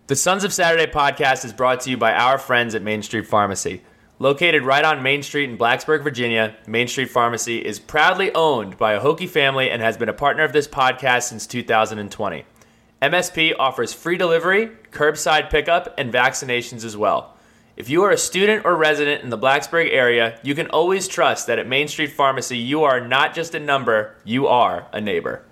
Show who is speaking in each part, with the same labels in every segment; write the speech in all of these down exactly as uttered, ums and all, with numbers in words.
Speaker 1: The Sons of Saturday podcast is brought to you by our friends at Main Street Pharmacy. Located right on Main Street in Blacksburg, Virginia, Main Street Pharmacy is proudly owned by a Hokie family and has been a partner of this podcast since two thousand twenty. M S P offers free delivery, curbside pickup, and vaccinations as well. If you are a student or resident in the Blacksburg area, you can always trust that at Main Street Pharmacy you are not just a number, you are a neighbor.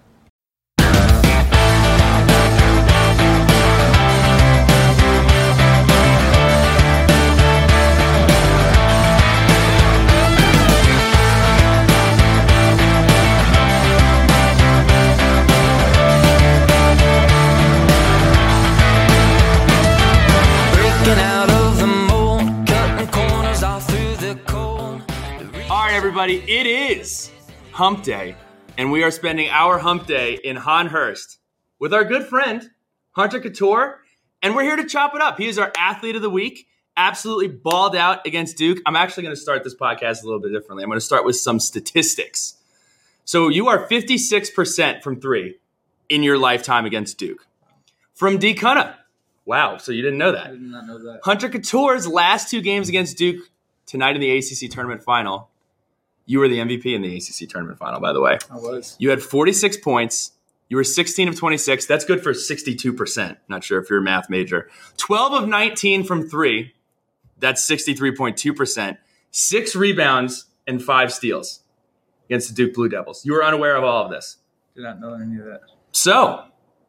Speaker 1: Everybody, it is Hump Day, and we are spending our Hump Day in Hahnhurst with our good friend, Hunter Couture, and we're here to chop it up. He is our athlete of the week, absolutely balled out against Duke. I'm actually going to start this podcast a little bit differently. I'm going to start with some statistics. So you are fifty-six percent from three in your lifetime against Duke. From D. Cunha. Wow, so you didn't know that.
Speaker 2: I did not know that.
Speaker 1: Hunter Couture's last two games against Duke tonight in the A C C tournament final. You were the M V P in the A C C tournament final, by the way.
Speaker 2: I was.
Speaker 1: You had forty-six points. You were sixteen of twenty-six. That's good for sixty-two percent. Not sure if you're a math major. twelve of nineteen from three. That's sixty-three point two percent. Six rebounds and five steals against the Duke Blue Devils. You were unaware of all of this.
Speaker 2: Did not know any of that.
Speaker 1: So,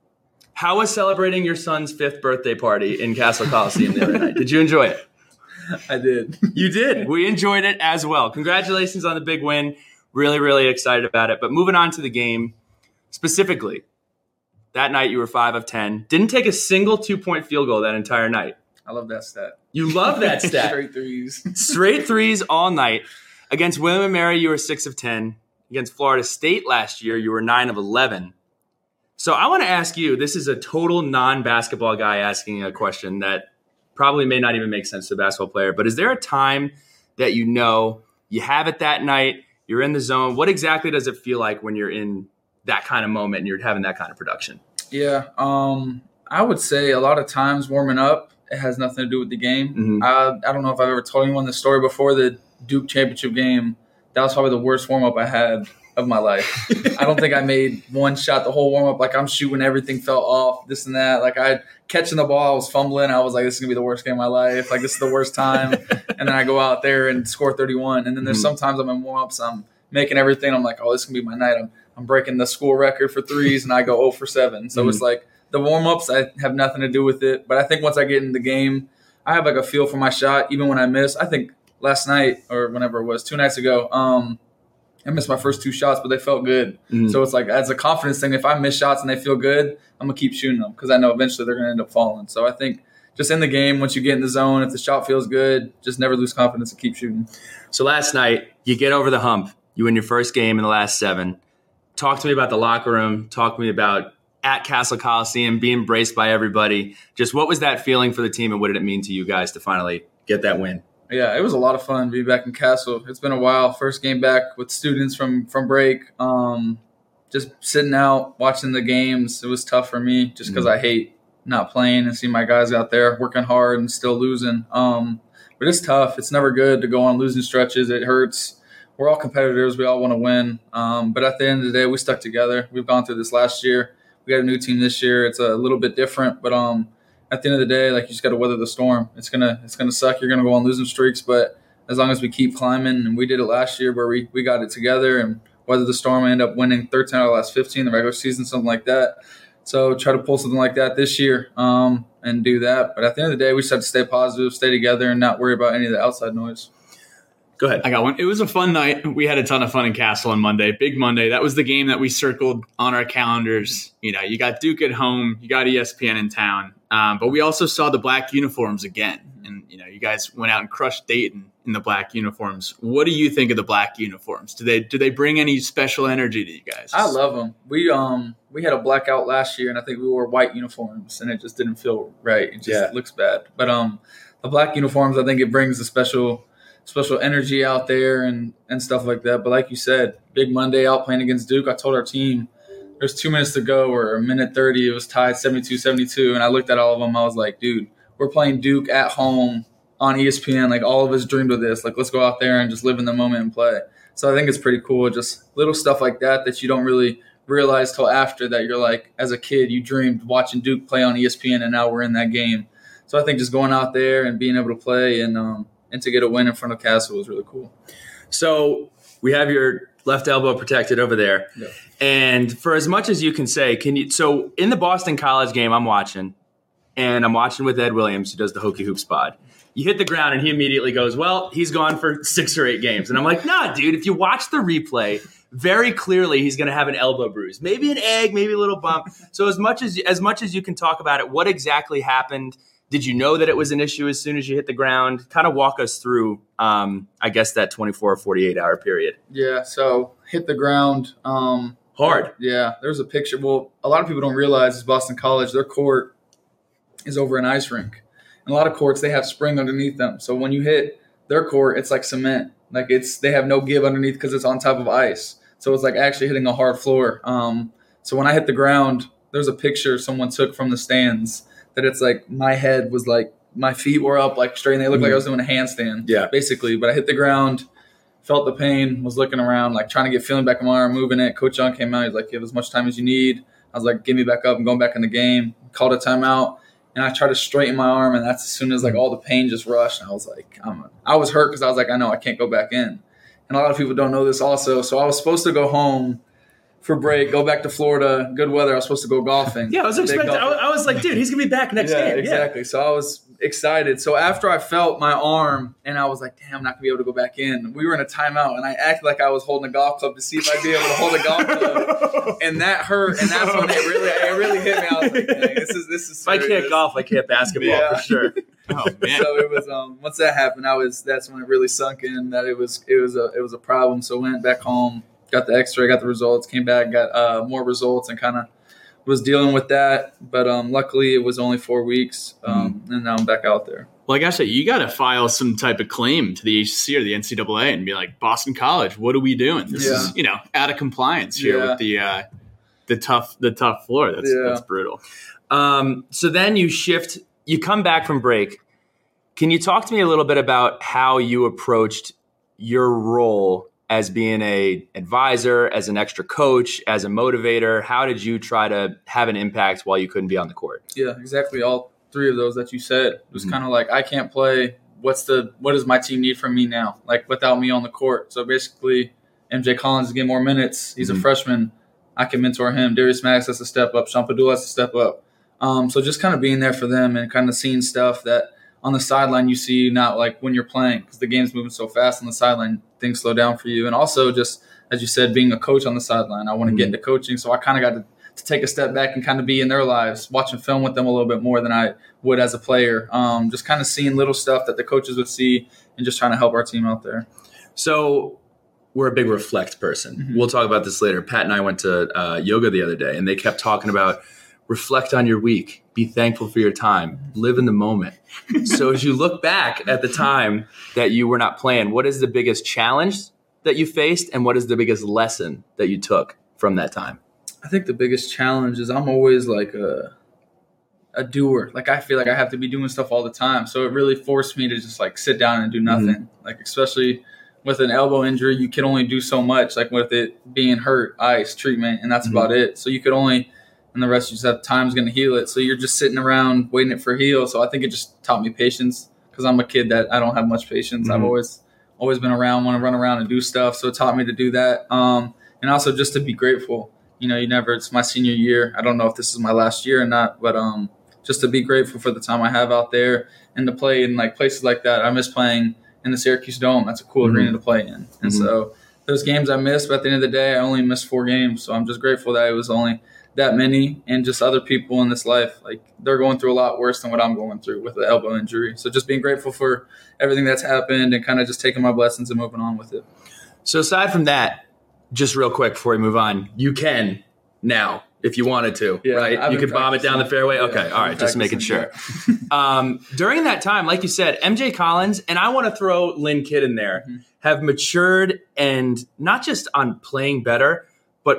Speaker 1: how was celebrating your son's fifth birthday party in Castle Coliseum the other night? Did you enjoy it?
Speaker 2: I did.
Speaker 1: You did. We enjoyed it as well. Congratulations on the big win. Really, really excited about it. But moving on to the game, specifically, that night you were five of ten. Didn't take a single two-point field goal that entire night.
Speaker 2: I love that stat.
Speaker 1: You love that stat.
Speaker 2: Straight threes.
Speaker 1: Straight threes all night. Against William and Mary, you were six of ten. Against Florida State last year, you were nine of eleven. So I want to ask you, this is a total non-basketball guy asking a question that probably may not even make sense to a basketball player, but is there a time that you know you have it that night, you're in the zone? What exactly does it feel like when you're in that kind of moment and you're having that kind of production?
Speaker 2: Yeah, um, I would say a lot of times warming up, it has nothing to do with the game.
Speaker 1: Mm-hmm.
Speaker 2: I, I don't know if I've ever told anyone this story before. The Duke championship game, that was probably the worst warm-up I had of my life. I don't think I made one shot the whole warm-up. Like, I'm shooting, everything fell off, this and that. Like, I catching the ball, I was fumbling. I was like, this is going to be the worst game of my life. Like, this is the worst time. And then I go out there and score thirty-one. And then there's
Speaker 1: Mm-hmm.
Speaker 2: sometimes I'm in warm-ups, I'm making everything. I'm like, oh, this is going to be my night. I'm, I'm breaking the school record for threes, and I go zero for seven. So
Speaker 1: Mm-hmm.
Speaker 2: it's like the warm-ups, I have nothing to do with it. But I think once I get in the game, I have like a feel for my shot, even when I miss. I think last night or whenever it was, two nights ago, um, I missed my first two shots, but they felt good.
Speaker 1: Mm.
Speaker 2: So it's like, as a confidence thing, if I miss shots and they feel good, I'm going to keep shooting them because I know eventually they're going to end up falling. So I think just in the game, once you get in the zone, if the shot feels good, just never lose confidence and keep shooting.
Speaker 1: So last night, you get over the hump. You win your first game in the last seven. Talk to me about the locker room. Talk to me about at Castle Coliseum, being embraced by everybody. Just what was that feeling for the team, and what did it mean to you guys to finally get that win?
Speaker 2: Yeah, it was a lot of fun to be back in Castle. It's been a while. First game back with students from, from break. Um, just sitting out, watching the games. It was tough for me just because mm-hmm. I hate not playing and see my guys out there working hard and still losing. Um, but it's tough. It's never good to go on losing stretches. It hurts. We're all competitors. We all want to win. Um, but at the end of the day, we stuck together. We've gone through this last year. We got a new team this year. It's a little bit different, but um, at the end of the day, like, you just got to weather the storm. It's gonna it's gonna suck. You're gonna go on losing streaks, but as long as we keep climbing, and we did it last year where we, we got it together and weathered the storm, and end up winning thirteen out of the last fifteen in the regular season, something like that. So try to pull something like that this year um, and do that. But at the end of the day, we just have to stay positive, stay together, and not worry about any of the outside noise.
Speaker 1: Go ahead.
Speaker 3: I got one. It was a fun night. We had a ton of fun in Castle on Monday. Big Monday. That was the game that we circled on our calendars. You know, you got Duke at home. You got E S P N in town. Um, but we also saw the black uniforms again. And, you know, you guys went out and crushed Dayton in the black uniforms. What do you think of the black uniforms? Do they do they bring any special energy to you guys?
Speaker 2: I love them. We um we had a blackout last year, and I think we wore white uniforms, and it just didn't feel right. It just
Speaker 1: Yeah.
Speaker 2: looks bad. But um the black uniforms, I think it brings a special – special energy out there and, and stuff like that. But like you said, big Monday out playing against Duke. I told our team there's two minutes to go or a minute thirty. It was tied seventy-two seventy-two. And I looked at all of them. I was like, dude, we're playing Duke at home on E S P N. Like, all of us dreamed of this. Like, let's go out there and just live in the moment and play. So I think it's pretty cool. Just little stuff like that that you don't really realize till after that you're like, as a kid, you dreamed watching Duke play on E S P N, and now we're in that game. So I think just going out there and being able to play and um, and to get a win in front of Castle was really cool.
Speaker 1: So we have your left elbow protected over there.
Speaker 2: Yeah.
Speaker 1: And for as much as you can say, can you? So in the Boston College game I'm watching, and I'm watching with Ed Williams, who does the Hokie Hoops pod. You hit the ground, and he immediately goes, well, he's gone for six or eight games. And I'm like, nah, dude, if you watch the replay, very clearly he's going to have an elbow bruise. Maybe an egg, maybe a little bump. So as much as as much as you can talk about it, what exactly happened? Did you know that it was an issue as soon as you hit the ground? Kind of walk us through, um, I guess, that twenty-four or forty-eight hour period.
Speaker 2: Yeah, so hit the ground. Um,
Speaker 1: Hard.
Speaker 2: Yeah, there's a picture. Well, a lot of people don't realize is Boston College, their court is over an ice rink. And a lot of courts, they have spring underneath them. So when you hit their court, it's like cement. Like it's they have no give underneath because it's on top of ice. So it's like actually hitting a hard floor. Um, so when I hit the ground, there's a picture someone took from the stands that it's like my head was like my feet were up like straight and they looked mm-hmm. like I was doing a handstand.
Speaker 1: Yeah.
Speaker 2: Basically. But I hit the ground, felt the pain, was looking around, like trying to get feeling back in my arm, moving it. Coach Young came out. He's like, you have as much time as you need. I was like, get me back up and going back in the game. Called a timeout. And I tried to straighten my arm, and that's as soon as like all the pain just rushed. And I was like, I'm, I was hurt because I was like, I know I can't go back in. And a lot of people don't know this also. So I was supposed to go home for break, go back to Florida, good weather. I was supposed to go golfing.
Speaker 1: Yeah, I was expecting. I, I was like, dude, he's gonna be back next
Speaker 2: yeah,
Speaker 1: game.
Speaker 2: Exactly. Yeah. So I was excited. So after I felt my arm, and I was like, damn, I'm not gonna be able to go back in. We were in a timeout, and I acted like I was holding a golf club to see if I'd be able to hold a golf club, and that hurt. And that's when it really, it really hit me. I was like, dang, this is this is. Serious.
Speaker 1: If I can't golf, I can't basketball
Speaker 2: yeah.
Speaker 1: for sure.
Speaker 3: Oh man!
Speaker 2: So it was. Um, once that happened, I was. That's when it really sunk in that it was. It was a. It was a problem. So went back home. Got the x-ray, got the results, came back, got uh, more results, and kind of was dealing with that. But um, luckily, it was only four weeks, um, mm-hmm. and now I'm back out there.
Speaker 3: Like I said, you got to file some type of claim to the H C C or the N C double A and be like, Boston College, what are we doing? This yeah. is, you know, out of compliance here
Speaker 2: yeah.
Speaker 3: with the uh, the tough the tough floor. That's
Speaker 2: yeah.
Speaker 3: that's brutal.
Speaker 1: Um, so then you shift, you come back from break. Can you talk to me a little bit about how you approached your role as being a advisor, as an extra coach, as a motivator? How did you try to have an impact while you couldn't be on the court?
Speaker 2: Yeah, exactly. All three of those that you said. It was mm-hmm. kind of like, I can't play. What's the, what does my team need from me now? Like without me on the court. So basically M J Collins is getting more minutes. He's mm-hmm. a freshman. I can mentor him. Darius Maddox has to step up. Sean Padula has to step up. Um, so just kind of being there for them and kind of seeing stuff that on the sideline you see not like when you're playing because the game's moving so fast on the sideline, things slow down for you. And also just, as you said, being a coach on the sideline, I want to mm-hmm. get into coaching. So I kind of got to, to take a step back and kind of be in their lives, watching film with them a little bit more than I would as a player. Um, just kind of seeing little stuff that the coaches would see and just trying to help our team out there.
Speaker 1: So we're a big reflect person. Mm-hmm. We'll talk about this later. Pat and I went to uh, yoga the other day, and they kept talking about reflect on your week, be thankful for your time, live in the moment. So as you look back at the time that you were not playing, what is the biggest challenge that you faced, and what is the biggest lesson that you took from that time?
Speaker 2: I think the biggest challenge is I'm always like a a doer. Like I feel like I have to be doing stuff all the time. So it really forced me to just like sit down and do nothing. Mm-hmm. Like especially with an elbow injury, you can only do so much. Like with it being hurt, ice, treatment, and that's mm-hmm. about it. So you could only, and the rest you just have time's going to heal it. So you're just sitting around waiting it for heal. So I think it just taught me patience because I'm a kid that I don't have much patience. Mm-hmm. I've always always been around, want to run around and do stuff. So it taught me to do that. Um, and also just to be grateful. You know, you never, it's my senior year. I don't know if this is my last year or not, but um, just to be grateful for the time I have out there and to play in like places like that. I miss playing in the Syracuse Dome. That's a cool mm-hmm. arena to play in. And mm-hmm. so those games I missed, but at the end of the day, I only missed four games. So I'm just grateful that it was only that many, and just other people in this life, like they're going through a lot worse than what I'm going through with the elbow injury. So just being grateful for everything that's happened and kind of just taking my blessings and moving on with it.
Speaker 1: So aside from that, just real quick before we move on, you can now, if you wanted to,
Speaker 2: yeah,
Speaker 1: right?
Speaker 2: I've
Speaker 1: you could bomb it down the fairway.
Speaker 2: Yeah,
Speaker 1: okay. All right. Just making sure.
Speaker 2: Yeah.
Speaker 1: um, during that time, like you said, M J Collins, and I want to throw Lynn Kidd in there, mm-hmm. have matured, and not just on playing better, but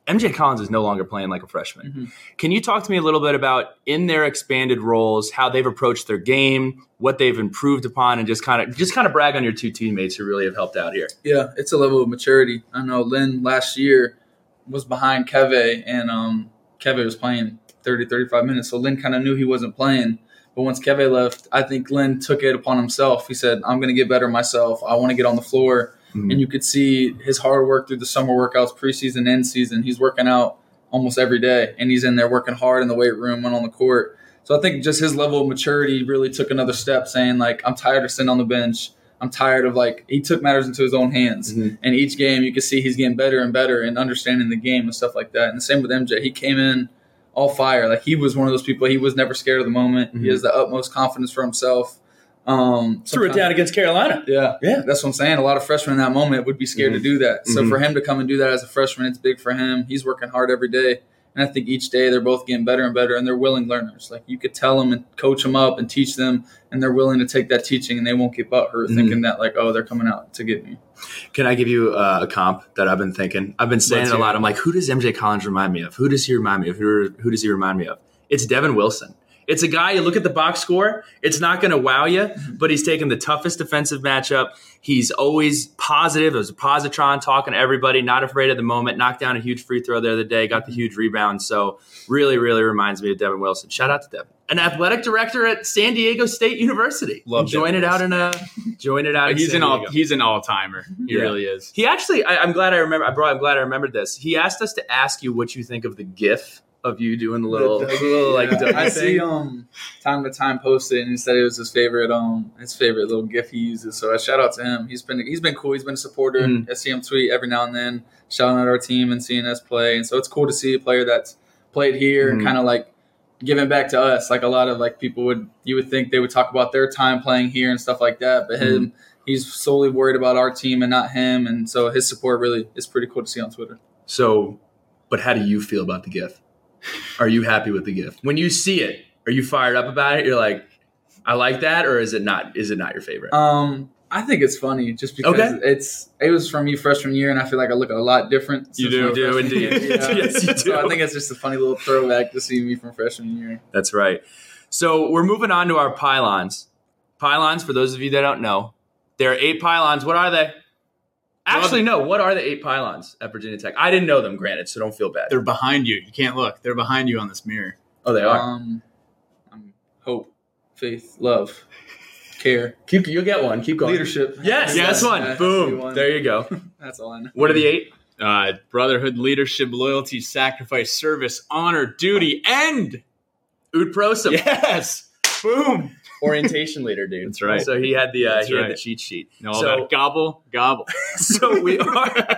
Speaker 1: M J Collins is no longer playing like a freshman.
Speaker 2: Mm-hmm.
Speaker 1: Can you talk to me a little bit about in their expanded roles, how they've approached their game, what they've improved upon, and just kind of just kind of brag on your two teammates who really have helped out here?
Speaker 2: Yeah, it's a level of maturity. I know Lynn last year was behind Keve, and um, Keve was playing thirty, thirty-five minutes. So Lynn kind of knew he wasn't playing. But once Keve left, I think Lynn took it upon himself. He said, I'm going to get better myself. I want to get on the floor. Mm-hmm. And you could see his hard work through the summer workouts, preseason, end season. He's working out almost every day, and he's in there working hard in the weight room and on the court. So I think just his level of maturity really took another step, saying, like, I'm tired of sitting on the bench. I'm tired of, like, he took matters into his own hands. Mm-hmm. And each game you could see he's getting better and better and understanding the game and stuff like that. And the same with M J. He came in all fire. Like, he was one of those people. He was never scared of the moment. Mm-hmm. He has the utmost confidence for himself. Um,
Speaker 1: Threw it down against Carolina.
Speaker 2: Yeah. Yeah. That's what I'm saying. A lot of freshmen in that moment would be scared mm-hmm. to do that. So mm-hmm. for him to come and do that as a freshman, it's big for him. He's working hard every day. And I think each day they're both getting better and better, and they're willing learners. Like, you could tell them and coach them up and teach them, and they're willing to take that teaching, and they won't get butthurt mm-hmm. thinking that, like, oh, they're coming out to get me.
Speaker 1: Can I give you uh, a comp that I've been thinking? I've been saying it a lot. I'm like, who does M J Collins remind me of? Who does he remind me of? Who, who does he remind me of? It's Devin Wilson. It's a guy, you look at the box score, it's not going to wow you, but he's taken the toughest defensive matchup. He's always positive. It was a positron, talking to everybody, not afraid of the moment, knocked down a huge free throw the other day, got the huge rebound. So really, really reminds me of Devin Wilson. Shout out to Devin. An athletic director at San Diego State University.
Speaker 3: Love
Speaker 1: join it out in a join it out.
Speaker 3: He's
Speaker 1: in
Speaker 3: an
Speaker 1: San
Speaker 3: all he's an all timer. He
Speaker 1: yeah.
Speaker 3: really is.
Speaker 1: He actually, I, I'm glad I remember. I brought. I'm glad I remembered this. He asked us to ask you what you think of the GIF of you doing the little, the, the, little like
Speaker 2: yeah.
Speaker 1: Dougie
Speaker 2: I
Speaker 1: thing.
Speaker 2: see um time to time posted, and he said it was his favorite um his favorite little GIF he uses. So I shout out to him. He's been he's been cool. He's been a supporter. Mm. I see him tweet every now and then, shouting out our team and seeing us play. And so it's cool to see a player that's played here mm. and kind of like giving back to us. Like, a lot of like people would you would think they would talk about their time playing here and stuff like that, but him. Mm. He's solely worried about our team and not him, and so his support really is pretty cool to see on Twitter.
Speaker 1: So, but how do you feel about the GIF? Are you happy with the GIF? When you see it, are you fired up about it? You're like, I like that, or is it not? Is it not your favorite?
Speaker 2: Um, I think it's funny just because okay. it's it was from me freshman year, and I feel like I look a lot different.
Speaker 1: You do, do indeed.
Speaker 2: Yeah.
Speaker 1: Yes, you do.
Speaker 2: So I think it's just a funny little throwback to see me from freshman year.
Speaker 1: That's right. So we're moving on to our pylons. Pylons, for those of you that don't know, there are eight pylons. What are they? Actually, no. What are the eight pylons at Virginia Tech? I didn't know them, granted, so don't feel bad.
Speaker 3: They're behind you. You can't look. They're behind you on this mirror.
Speaker 1: Oh, they are.
Speaker 2: Um, um, hope, faith, love, care.
Speaker 1: Keep. You'll get one. Keep going.
Speaker 2: Leadership.
Speaker 1: Yes, yes, one.
Speaker 2: Yeah,
Speaker 1: Boom.
Speaker 2: one.
Speaker 1: There you go.
Speaker 2: That's all I know.
Speaker 1: What are the eight?
Speaker 3: Uh, brotherhood, leadership, loyalty, sacrifice, service, honor, duty, and
Speaker 1: Ut Prosim.
Speaker 3: Yes. Boom.
Speaker 1: Orientation leader, dude.
Speaker 3: That's right.
Speaker 1: So he had the uh, he
Speaker 3: right.
Speaker 1: had the cheat sheet.
Speaker 3: No,
Speaker 1: so
Speaker 3: that gobble, gobble.
Speaker 1: So we are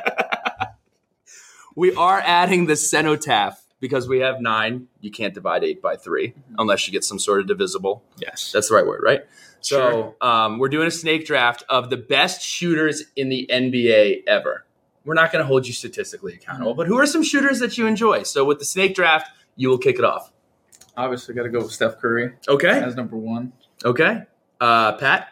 Speaker 1: we are adding the cenotaph because we have nine. You can't divide eight by three unless you get some sort of divisible.
Speaker 3: Yes,
Speaker 1: that's the right word, right?
Speaker 3: Sure.
Speaker 1: So um, we're doing a snake draft of the best shooters in the N B A ever. We're not going to hold you statistically accountable, but who are some shooters that you enjoy? So with the snake draft, you will kick it off.
Speaker 2: Obviously, got to go with Steph Curry.
Speaker 1: Okay,
Speaker 2: as number one.
Speaker 1: Okay. Uh, Pat?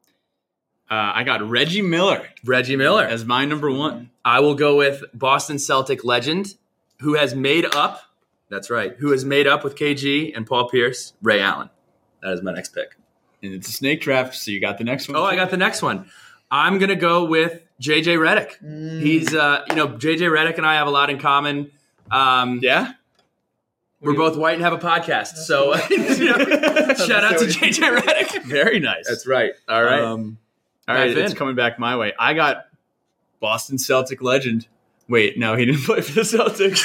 Speaker 3: Uh, I got Reggie Miller.
Speaker 1: Reggie Miller.
Speaker 3: As my number one.
Speaker 1: I will go with Boston Celtic legend who has made up, that's right, who has made up with K G and Paul Pierce, Ray Allen. That is my next pick.
Speaker 3: And it's a snake draft, so you got the next one.
Speaker 1: Oh,
Speaker 3: too.
Speaker 1: I got the next one. I'm going to go with J J Redick. Mm. He's, uh, you know, J J Redick and I have a lot in common. Um,
Speaker 3: yeah?
Speaker 1: We're both white and have a podcast, so you know, shout out to J J Redick.
Speaker 3: Very nice.
Speaker 1: That's right. All right.
Speaker 3: Um, all right, it's coming back my way. I got Boston Celtic legend. Wait, no, he didn't play for the Celtics.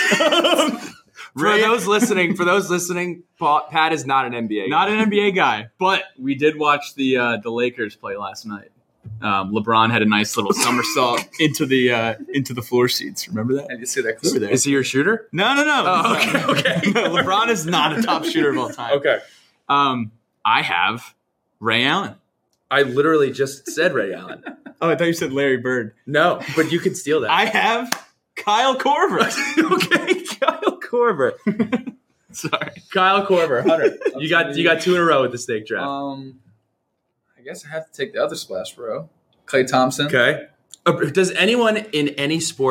Speaker 1: For those listening, for those listening, Pat is not an N B A guy.
Speaker 3: Not an N B A guy, but we did watch the uh, the Lakers play last night. Um, LeBron had a nice little somersault into the uh, into the floor seats. Remember that?
Speaker 2: I did see that clip.
Speaker 1: There. Is he your shooter?
Speaker 3: No, no, no.
Speaker 1: Oh, okay, okay.
Speaker 3: No, LeBron is not a top shooter of all time.
Speaker 1: Okay.
Speaker 3: Um, I have Ray Allen.
Speaker 1: I literally just said Ray Allen.
Speaker 3: Oh, I thought you said Larry Bird.
Speaker 1: No, but you can steal that.
Speaker 3: I have Kyle Korver.
Speaker 1: Okay, Kyle Korver.
Speaker 3: Sorry,
Speaker 1: Kyle Korver. Hunter, you got you got two in a row with the snake draft.
Speaker 2: Um. I guess I have to take the other splash, bro. Klay Thompson.
Speaker 1: Okay. Uh, does anyone in any sport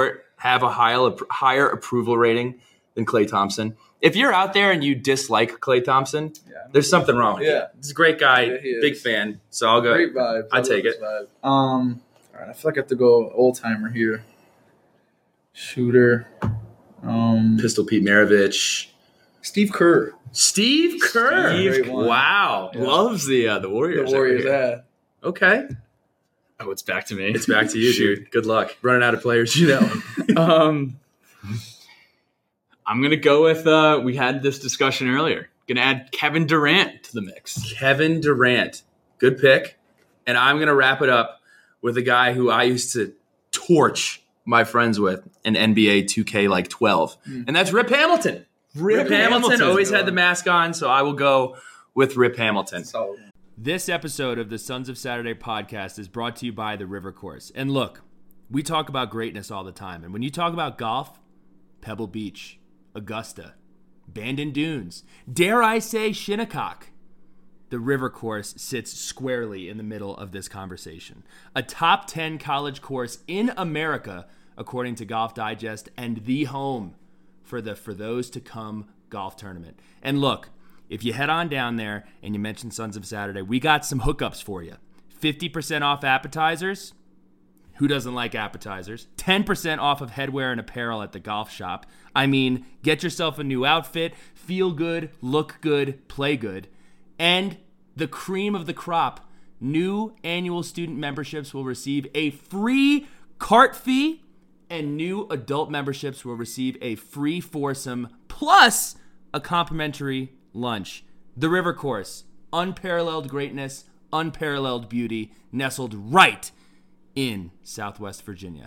Speaker 1: have a higher, higher approval rating than Klay Thompson. If you're out there and you dislike Klay Thompson, yeah. there's something wrong with yeah. you. He's a great guy, yeah, big fan. So I'll go.
Speaker 2: Great vibe.
Speaker 1: I take it.
Speaker 2: Vibe. Um, all right, I feel like I have to go old timer here. Shooter. Um,
Speaker 1: Pistol Pete Maravich.
Speaker 2: Steve Kerr.
Speaker 1: Steve Kerr. Steve, wow. Yeah. Loves the uh, the Warriors.
Speaker 2: The Warriors, yeah.
Speaker 1: Okay.
Speaker 3: Oh, it's back to me.
Speaker 1: It's back to you, dude. Good luck. Running out of players. You know.
Speaker 3: um, I'm going to go with, uh, we had this discussion earlier. Going to add Kevin Durant to the mix.
Speaker 1: Kevin Durant. Good pick. And I'm going to wrap it up with a guy who I used to torch my friends with in N B A two K like twelve. Mm. And that's Rip Hamilton. Rip, Rip Hamilton, Hamilton always had the mask on, so I will go with Rip Hamilton.
Speaker 2: So,
Speaker 1: this episode of the Sons of Saturday podcast is brought to you by the River Course. And look, we talk about greatness all the time. And when you talk about golf, Pebble Beach, Augusta, Bandon Dunes, dare I say Shinnecock, the River Course sits squarely in the middle of this conversation. A top ten college course in America, according to Golf Digest, and the home for the For Those to Come golf tournament. And look, if you head on down there and you mention Sons of Saturday, we got some hookups for you. fifty percent off appetizers. Who doesn't like appetizers? ten percent off of headwear and apparel at the golf shop. I mean, get yourself a new outfit, feel good, look good, play good. And the cream of the crop, new annual student memberships will receive a free cart fee, and new adult memberships will receive a free foursome plus a complimentary lunch. The River Course, unparalleled greatness, unparalleled beauty, nestled right in Southwest Virginia.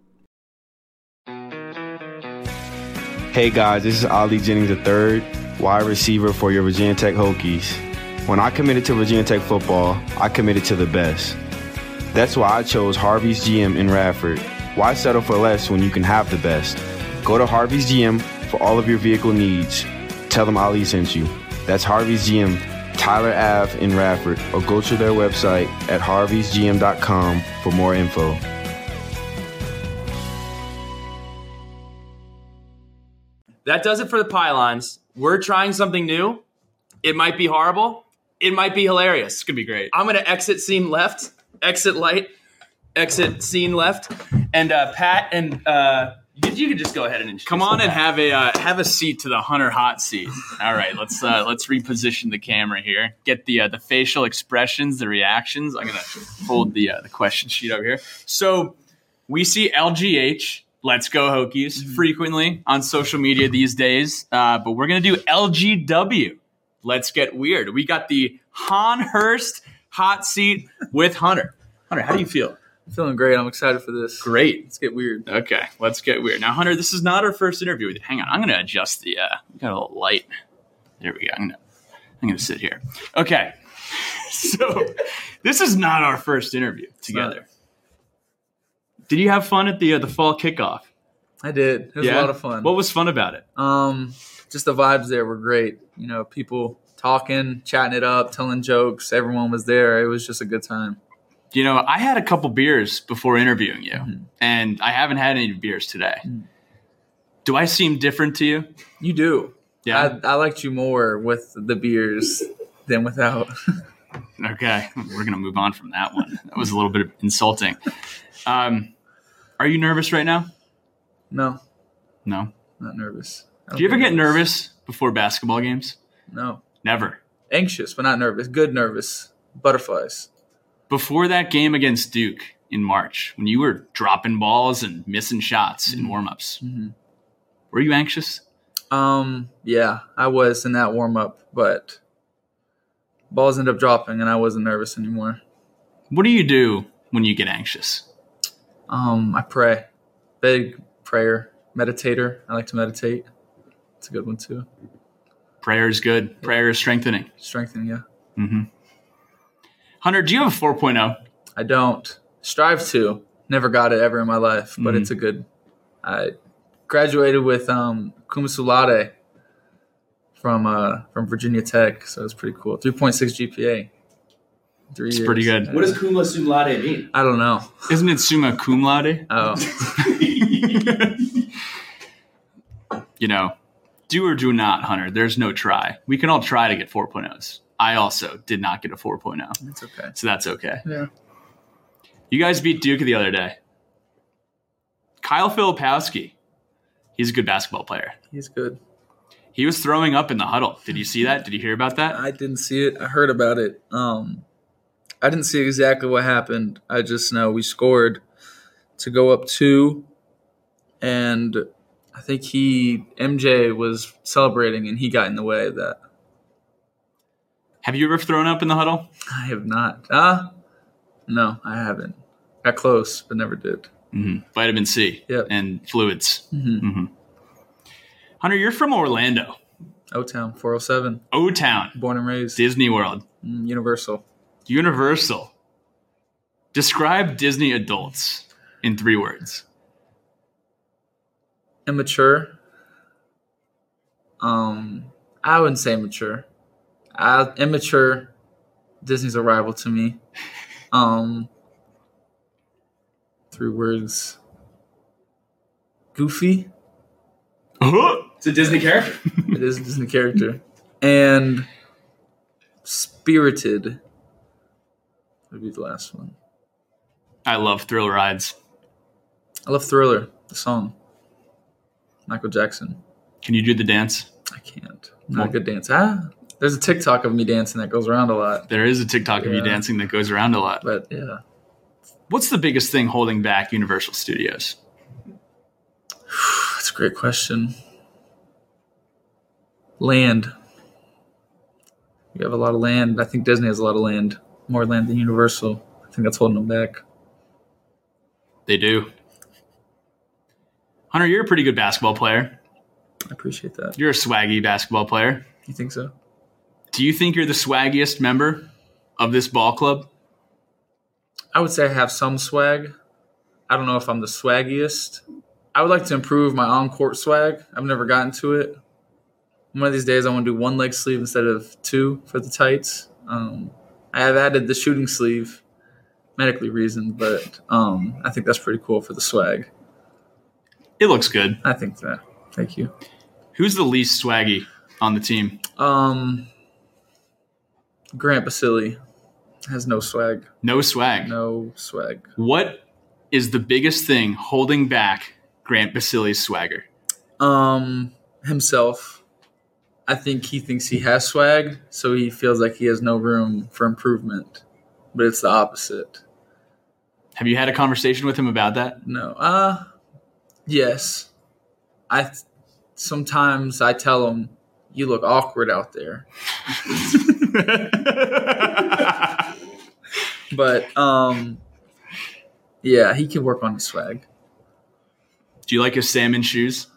Speaker 4: Hey guys, this is Ali Jennings the third, wide receiver for your Virginia Tech Hokies. When I committed to Virginia Tech football, I committed to the best. That's why I chose Harvey's G M in Radford. Why settle for less when you can have the best? Go to Harvey's G M for all of your vehicle needs. Tell them Ali sent you. That's Harvey's G M, Tyler Ave in Radford, or go to their website at harveys g m dot com for more info.
Speaker 1: That does it for the pylons. We're trying something new. It might be horrible. It might be hilarious.
Speaker 3: It's going to be great.
Speaker 1: I'm going to exit scene left, exit light, exit scene left. And uh, Pat and uh, you, you can just go ahead and introduce
Speaker 3: come on and have a uh, have a seat to the Hunter hot seat. All right, let's uh, let's reposition the camera here. Get the uh, the facial expressions, the reactions. I'm gonna hold the uh, the question sheet over here. So we see L G H, Let's Go Hokies, mm-hmm. frequently on social media these days, uh, but we're gonna do L G W. Let's Get Weird. We got the Han Hurst hot seat with Hunter. Hunter, how do you feel?
Speaker 2: I'm feeling great. I'm excited for this.
Speaker 3: Great.
Speaker 2: Let's get weird.
Speaker 3: Okay, let's get weird. Now, Hunter, this is not our first interview with you. Hang on. I'm going to adjust the uh, – we got a little light. There we go. I'm going to I'm gonna sit here. Okay. So this is not our first interview together. Did you have fun at the uh, the fall kickoff?
Speaker 2: I did. It was yeah? a lot of fun.
Speaker 3: What was fun about it?
Speaker 2: Um, just the vibes there were great. You know, people talking, chatting it up, telling jokes. Everyone was there. It was just a good time.
Speaker 3: You know, I had a couple beers before interviewing you, mm-hmm. and I haven't had any beers today. Mm. Do I seem different to you?
Speaker 2: You do.
Speaker 3: Yeah.
Speaker 2: I, I liked you more with the beers than without.
Speaker 3: Okay. We're going to move on from that one. That was a little bit insulting. Um, are you nervous right now?
Speaker 2: No.
Speaker 3: No?
Speaker 2: Not nervous.
Speaker 3: Do you ever get nervous before basketball games?
Speaker 2: No.
Speaker 3: Never?
Speaker 2: Anxious, but not nervous. Good nervous. Butterflies.
Speaker 3: Before that game against Duke in March, when you were dropping balls and missing shots mm-hmm. in warm-ups, mm-hmm. were you anxious?
Speaker 2: Um, yeah, I was in that warm-up, but balls ended up dropping and I wasn't nervous anymore.
Speaker 3: What do you do when you get anxious?
Speaker 2: Um, I pray. Big prayer. Meditator. I like to meditate. It's a good one too.
Speaker 3: Prayer is good. Prayer is strengthening.
Speaker 2: Strengthening, yeah.
Speaker 3: Mm-hmm. Hunter, do you have a four point oh?
Speaker 2: I don't. Strive to. Never got it ever in my life, but mm-hmm. it's a good. I graduated with um, cum laude from uh, from Virginia Tech, so it's pretty cool. three point six G P A. Three
Speaker 3: it's
Speaker 2: years.
Speaker 3: Pretty good.
Speaker 1: What does cum laude mean?
Speaker 2: I don't know.
Speaker 3: Isn't it summa cum laude?
Speaker 2: Oh.
Speaker 3: You know, do or do not, Hunter. There's no try. We can all try to get four point ohs. I also did not get a four point oh.
Speaker 2: It's okay.
Speaker 3: So that's okay.
Speaker 2: Yeah.
Speaker 3: You guys beat Duke the other day. Kyle Filipowski. He's a good basketball player.
Speaker 2: He's good.
Speaker 3: He was throwing up in the huddle. Did you see that? Did you hear about that?
Speaker 2: I didn't see it. I heard about it. Um, I didn't see exactly what happened. I just know we scored to go up two, and I think he M J was celebrating, and he got in the way of that.
Speaker 3: Have you ever thrown up in the huddle?
Speaker 2: I have not. Ah, no, I haven't. Got close, but never did.
Speaker 3: Mm-hmm. Vitamin C
Speaker 2: Yep.
Speaker 3: and fluids.
Speaker 2: Mm-hmm.
Speaker 3: Mm-hmm. Hunter, you're from Orlando.
Speaker 2: O-Town, four oh seven.
Speaker 3: O-Town.
Speaker 2: Born and raised.
Speaker 3: Disney World.
Speaker 2: Mm, Universal.
Speaker 3: Universal. Describe Disney adults in three words.
Speaker 2: Immature. Um, I wouldn't say mature. I, immature. Disney's a rival to me. Um, three words. Goofy.
Speaker 1: It's a Disney character.
Speaker 2: It is a Disney character. And spirited would be the last one.
Speaker 3: I love thrill rides.
Speaker 2: I love Thriller, the song. Michael Jackson.
Speaker 3: Can you do the dance?
Speaker 2: I can't. I'm not a good dancer. Ah, there's a TikTok of me dancing that goes around a lot.
Speaker 3: There is a TikTok of you
Speaker 2: Yeah.
Speaker 3: dancing that goes around a lot.
Speaker 2: But yeah.
Speaker 3: What's the biggest thing holding back Universal Studios?
Speaker 2: That's a great question. Land. We have a lot of land. I think Disney has a lot of land. More land than Universal. I think that's holding them back.
Speaker 3: They do. Hunter, you're a pretty good basketball player.
Speaker 2: I appreciate that.
Speaker 3: You're a swaggy basketball player.
Speaker 2: You think so?
Speaker 3: Do you think you're the swaggiest member of this ball club?
Speaker 2: I would say I have some swag. I don't know if I'm the swaggiest. I would like to improve my on-court swag. I've never gotten to it. One of these days I want to do one leg sleeve instead of two for the tights. Um, I have added the shooting sleeve, medically reasoned, but um, I think that's pretty cool for the swag.
Speaker 3: It looks good.
Speaker 2: I think that. Thank you.
Speaker 3: Who's the least swaggy on the team?
Speaker 2: Um, Grant Basile has no swag.
Speaker 3: No swag.
Speaker 2: No swag.
Speaker 3: What is the biggest thing holding back Grant Basile's swagger?
Speaker 2: Um, himself. I think he thinks he has swag, so he feels like he has no room for improvement. But it's the opposite.
Speaker 3: Have you had a conversation with him about that?
Speaker 2: No. Uh, yes. I sometimes I tell him, "You look awkward out there." But um, yeah, he can work on his swag.
Speaker 3: Do you like his salmon shoes?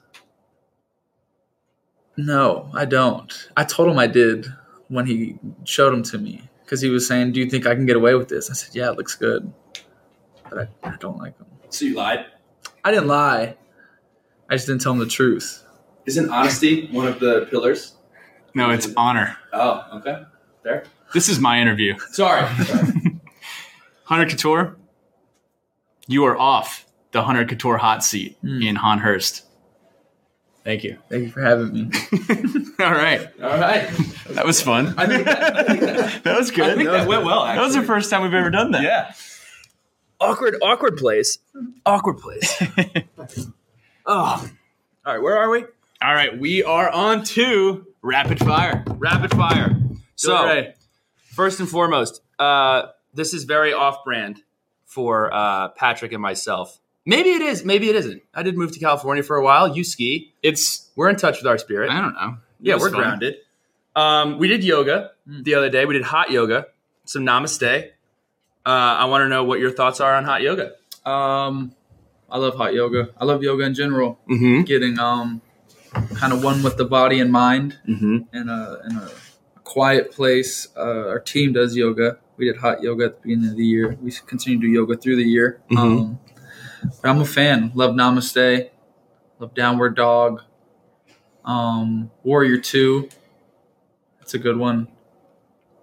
Speaker 2: No, I don't. I told him I did when he showed them to me because he was saying, "Do you think I can get away with this?" I said, "Yeah, it looks good," but I, I don't like them.
Speaker 1: So you lied?
Speaker 2: I didn't lie. I just didn't tell him the truth.
Speaker 1: Isn't honesty one of the pillars?
Speaker 3: No, it's honor.
Speaker 1: Oh, okay. Fair.
Speaker 3: This is my interview.
Speaker 1: Sorry. Sorry.
Speaker 3: Hunter Couture, you are off the Hunter Couture hot seat
Speaker 2: Mm.
Speaker 3: in Honhurst.
Speaker 1: Thank you.
Speaker 2: Thank you for having me.
Speaker 3: All right.
Speaker 1: All right.
Speaker 3: That was fun.
Speaker 1: I think that, I think that,
Speaker 3: That was good.
Speaker 1: I think that went well, actually.
Speaker 3: That was the first time we've ever done that.
Speaker 1: Yeah. Awkward, awkward place. Awkward place. Oh. All right, where are we?
Speaker 3: All right, we are on to rapid fire.
Speaker 1: Rapid fire. So,
Speaker 3: Ray.
Speaker 1: first and foremost, uh, this is very off-brand for uh, Patrick and myself. Maybe it is. Maybe it isn't. I did move to California for a while. You ski.
Speaker 3: It's,
Speaker 1: We're in touch with our spirit.
Speaker 3: I don't know. It
Speaker 1: Yeah,
Speaker 3: was
Speaker 1: we're
Speaker 3: fun.
Speaker 1: grounded. Um, we did yoga
Speaker 2: Mm.
Speaker 1: the other day. We did hot yoga, some namaste. Uh, I want to know what your thoughts are on hot yoga.
Speaker 2: Um, I love hot yoga. I love yoga in general.
Speaker 1: Mm-hmm.
Speaker 2: Getting um, kind of one with the body and mind
Speaker 1: Mm-hmm.
Speaker 2: in a in a quiet place. Uh, our team does yoga. We did hot yoga at the beginning of the year. We continue to do yoga through the year.
Speaker 1: Mhm.
Speaker 2: Um, but I'm a fan. Love Namaste. Love Downward Dog. Um, Warrior Two. It's a good one.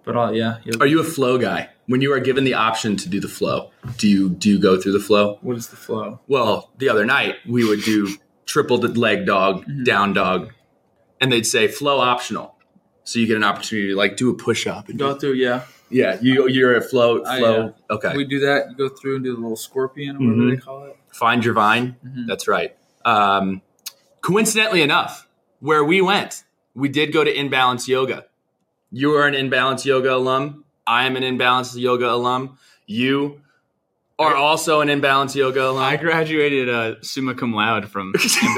Speaker 2: But uh, yeah.
Speaker 3: Are you a flow guy? When you are given the option to do the flow, do you do you go through the flow?
Speaker 2: What is the flow?
Speaker 3: Well, the other night we would do triple leg dog, mm-hmm. down dog, and they'd say flow optional. So you get an opportunity to like do a push up and
Speaker 2: go
Speaker 3: do,
Speaker 2: through, yeah.
Speaker 3: Yeah, you you're a flow flow.
Speaker 2: I, uh,
Speaker 3: okay.
Speaker 2: We do that. You go through and do the little scorpion or whatever mm-hmm. they call it.
Speaker 3: Find your vine. Mm-hmm. That's right. Um, coincidentally enough, where we went, we did go to Inbalance Yoga. You are an Inbalance Yoga alum. I am an Inbalance Yoga alum. You are also an Inbalance Yoga alum.
Speaker 5: I graduated uh, summa cum laude from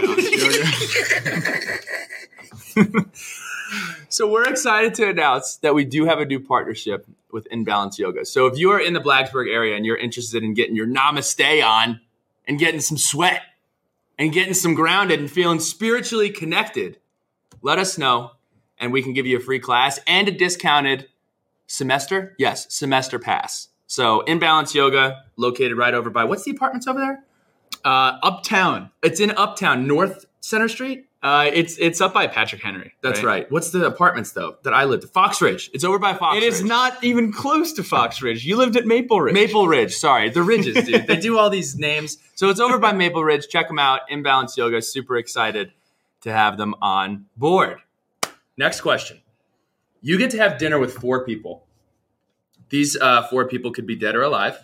Speaker 5: Inbalance Yoga.
Speaker 3: So we're excited to announce that we do have a new partnership with Inbalance Yoga. So if you are in the Blacksburg area and you're interested in getting your namaste on and getting some sweat and getting some grounded and feeling spiritually connected, let us know and we can give you a free class and a discounted semester. Yes, semester pass. So Inbalance Yoga, located right over by, what's the apartments over there?
Speaker 5: Uh, Uptown.
Speaker 3: It's in Uptown, North Center Street?
Speaker 5: Uh, it's it's up by Patrick Henry.
Speaker 3: That's right. right. What's the apartments, though, that I lived at? Fox Ridge. It's over by Fox
Speaker 5: Ridge.
Speaker 3: It
Speaker 5: is not even close to Fox Ridge. You lived at Maple Ridge.
Speaker 3: Maple Ridge. Sorry. The Ridges, dude. They do all these names. So it's over by Maple Ridge. Check them out. Inbalance Yoga. Super excited to have them on board. Next question. You get to have dinner with four people. These uh, four people could be dead or alive.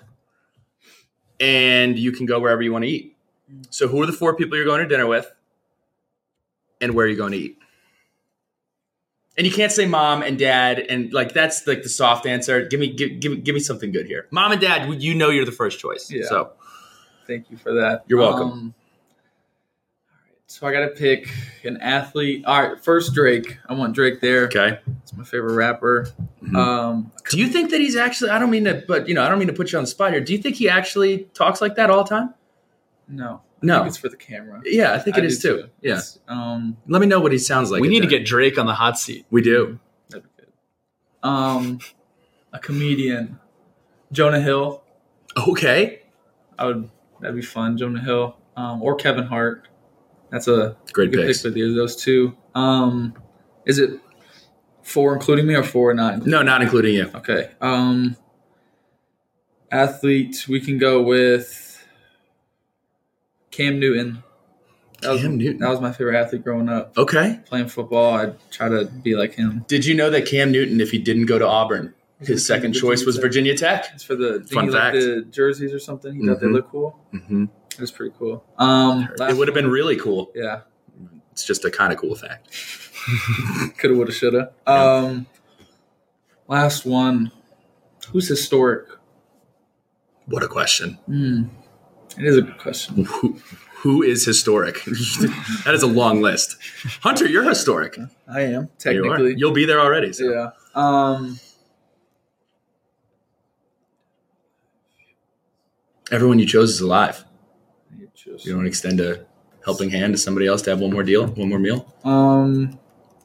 Speaker 3: And you can go wherever you want to eat. So who are the four people you're going to dinner with? And where are you going to eat? And you can't say mom and dad, and like that's like the soft answer. Give me, give, give, give me something good here. Mom and dad, you know you're the first choice.
Speaker 2: Yeah.
Speaker 3: So,
Speaker 2: thank you for that.
Speaker 3: You're welcome.
Speaker 2: Um, all right, so I got to pick an athlete. All right, first Drake. I want Drake there.
Speaker 3: Okay,
Speaker 2: it's my favorite rapper.
Speaker 3: Mm-hmm.
Speaker 2: Um,
Speaker 3: do you think that he's actually? I don't mean to, but you know, I don't mean to put you on the spot here. Do you think he actually talks like that all the time?
Speaker 2: No.
Speaker 3: No,
Speaker 2: I think it's for the camera.
Speaker 3: Yeah, I think it
Speaker 2: I
Speaker 3: is too. too. Yeah.
Speaker 2: Um,
Speaker 3: Let me know what he sounds like.
Speaker 5: We need
Speaker 3: that.
Speaker 5: to get Drake on the hot seat.
Speaker 3: We do.
Speaker 2: That'd be good. Um, a comedian, Jonah Hill.
Speaker 3: Okay.
Speaker 2: I would. That'd be fun. Jonah Hill, um, or Kevin Hart. That's a
Speaker 3: great
Speaker 2: good
Speaker 3: picks.
Speaker 2: pick for those two. Um, is it four including me or four not?
Speaker 3: No, not including you.
Speaker 2: Okay. Um, athlete. We can go with Cam Newton. That was,
Speaker 3: Cam Newton.
Speaker 2: That was my favorite athlete growing up.
Speaker 3: Okay.
Speaker 2: Playing football, I'd try to be like him.
Speaker 3: Did you know that Cam Newton, if he didn't go to Auburn, his second choice was Virginia Tech?
Speaker 2: It's for the
Speaker 3: fun fact.
Speaker 2: Like the jerseys or something. He mm-hmm. thought they looked cool.
Speaker 3: Mm-hmm.
Speaker 2: It was pretty cool. Um,
Speaker 3: it would have been really cool.
Speaker 2: Yeah.
Speaker 3: It's just a kind of cool fact.
Speaker 2: Coulda, woulda, shoulda. Um, last one. Who's historic?
Speaker 3: What a question.
Speaker 2: Mm. It is a good question.
Speaker 3: Who, who is historic? That is a long list. Hunter, you're historic.
Speaker 2: I am, technically.
Speaker 3: You You'll be there already. So.
Speaker 2: Yeah. Um,
Speaker 3: Everyone you chose is alive.
Speaker 2: You,
Speaker 3: you don't extend a helping hand to somebody else to have one more deal, one more meal?
Speaker 2: Um,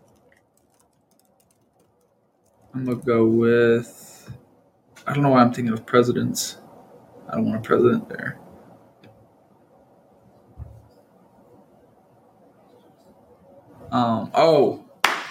Speaker 2: I'm going to go with – I don't know why I'm thinking of presidents. I don't want a president there. Um, oh,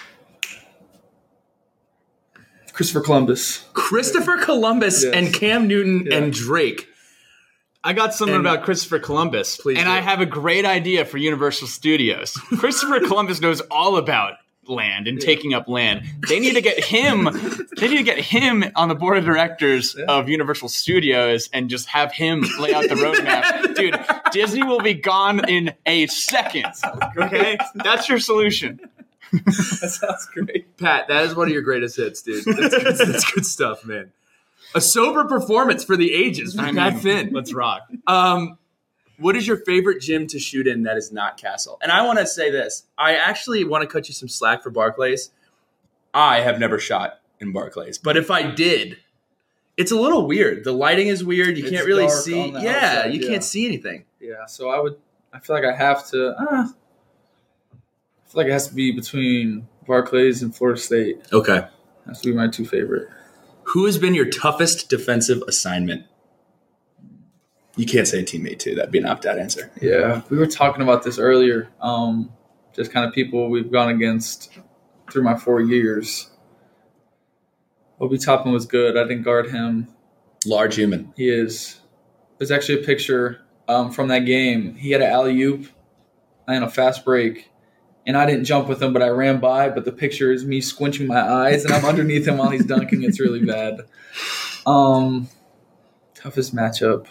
Speaker 2: Christopher Columbus.
Speaker 3: Christopher Columbus yes. and Cam Newton yeah. and Drake.
Speaker 5: I got something and, about Christopher Columbus,
Speaker 3: please
Speaker 5: and
Speaker 3: do.
Speaker 5: I have a great idea for Universal Studios. Christopher Columbus knows all about land and yeah. taking up land. They need to get him. They need to get him on the board of directors yeah. of Universal Studios and just have him lay out the roadmap. Dude, Disney will be gone in a second. Okay, that's your solution.
Speaker 2: That sounds great,
Speaker 3: Pat. That is one of your greatest hits, dude. That's good, that's good stuff, man. A sober performance for the ages. I mean, Pat Finn.
Speaker 5: Let's rock.
Speaker 3: Um, what is your favorite gym to shoot in that is not Castle? And I want to say this. I actually want to cut you some slack for Barclays. I have never shot in Barclays. But if I did, it's a little weird. The lighting is weird. You
Speaker 2: it's
Speaker 3: can't really
Speaker 2: dark
Speaker 3: see.
Speaker 2: On the
Speaker 3: yeah,
Speaker 2: outside,
Speaker 3: you
Speaker 2: yeah.
Speaker 3: can't see anything.
Speaker 2: Yeah, so I would – I feel like I have to uh, – I feel like it has to be between Barclays and Florida State.
Speaker 3: Okay.
Speaker 2: Has to be my two favorite.
Speaker 3: Who has been your toughest defensive assignment? You can't say a teammate, too. That'd be an opt-out answer.
Speaker 2: Yeah. We were talking about this earlier. Um, just kind of people we've gone against through my four years. Obi Toppin was good. I didn't guard him.
Speaker 6: Large human.
Speaker 2: He is. There's actually a picture um, from that game. He had an alley-oop and a fast break, and I didn't jump with him, but I ran by. But the picture is me squinching my eyes, and I'm underneath him while he's dunking. It's really bad. Um, toughest matchup.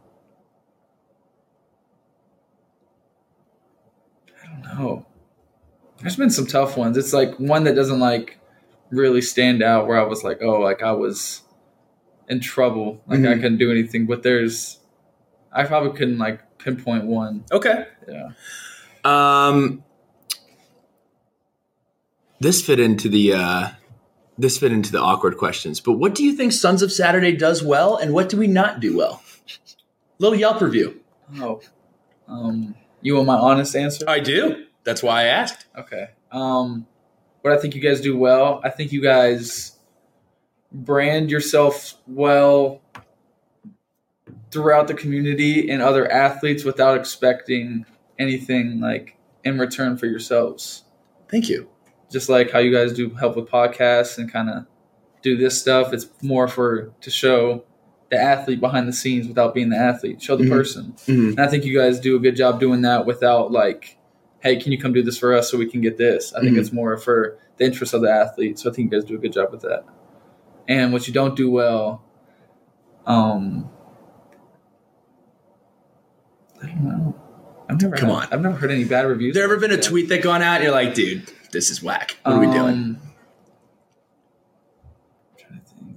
Speaker 2: I don't know. There's been some tough ones. It's like one that doesn't like really stand out where I was like, oh, like I was in trouble. Like
Speaker 6: Mm-hmm.
Speaker 2: I couldn't do anything. But there's, I probably couldn't like pinpoint one.
Speaker 6: Okay.
Speaker 2: Yeah.
Speaker 6: Um, this fit into the uh, this fit into the awkward questions. But what do you think Sons of Saturday does well, and what do we not do well? Little Yelp review.
Speaker 2: Oh, um, you want my honest answer?
Speaker 6: I do. That's why I asked.
Speaker 2: Okay. Um, what I think you guys do well, I think you guys brand yourself well throughout the community and other athletes without expecting anything like in return for yourselves.
Speaker 6: Thank you.
Speaker 2: Just like how you guys do help with podcasts and kind of do this stuff. It's more for to show the athlete behind the scenes without being the athlete. Show the
Speaker 6: Mhm.
Speaker 2: person.
Speaker 6: Mm-hmm.
Speaker 2: And I think you guys do a good job doing that without like, hey, can you come do this for us so we can get this? I think
Speaker 6: Mhm.
Speaker 2: it's more for the interest of the athlete. So I think you guys do a good job with that. And what you don't do well, um, I don't know. I've never
Speaker 6: Come
Speaker 2: had-
Speaker 6: on.
Speaker 2: I've never heard any bad reviews.
Speaker 6: Has there ever been a
Speaker 2: Yeah.
Speaker 6: tweet that gone out and you're like, dude, this is whack. What are we doing?
Speaker 2: Um, I'm trying to think.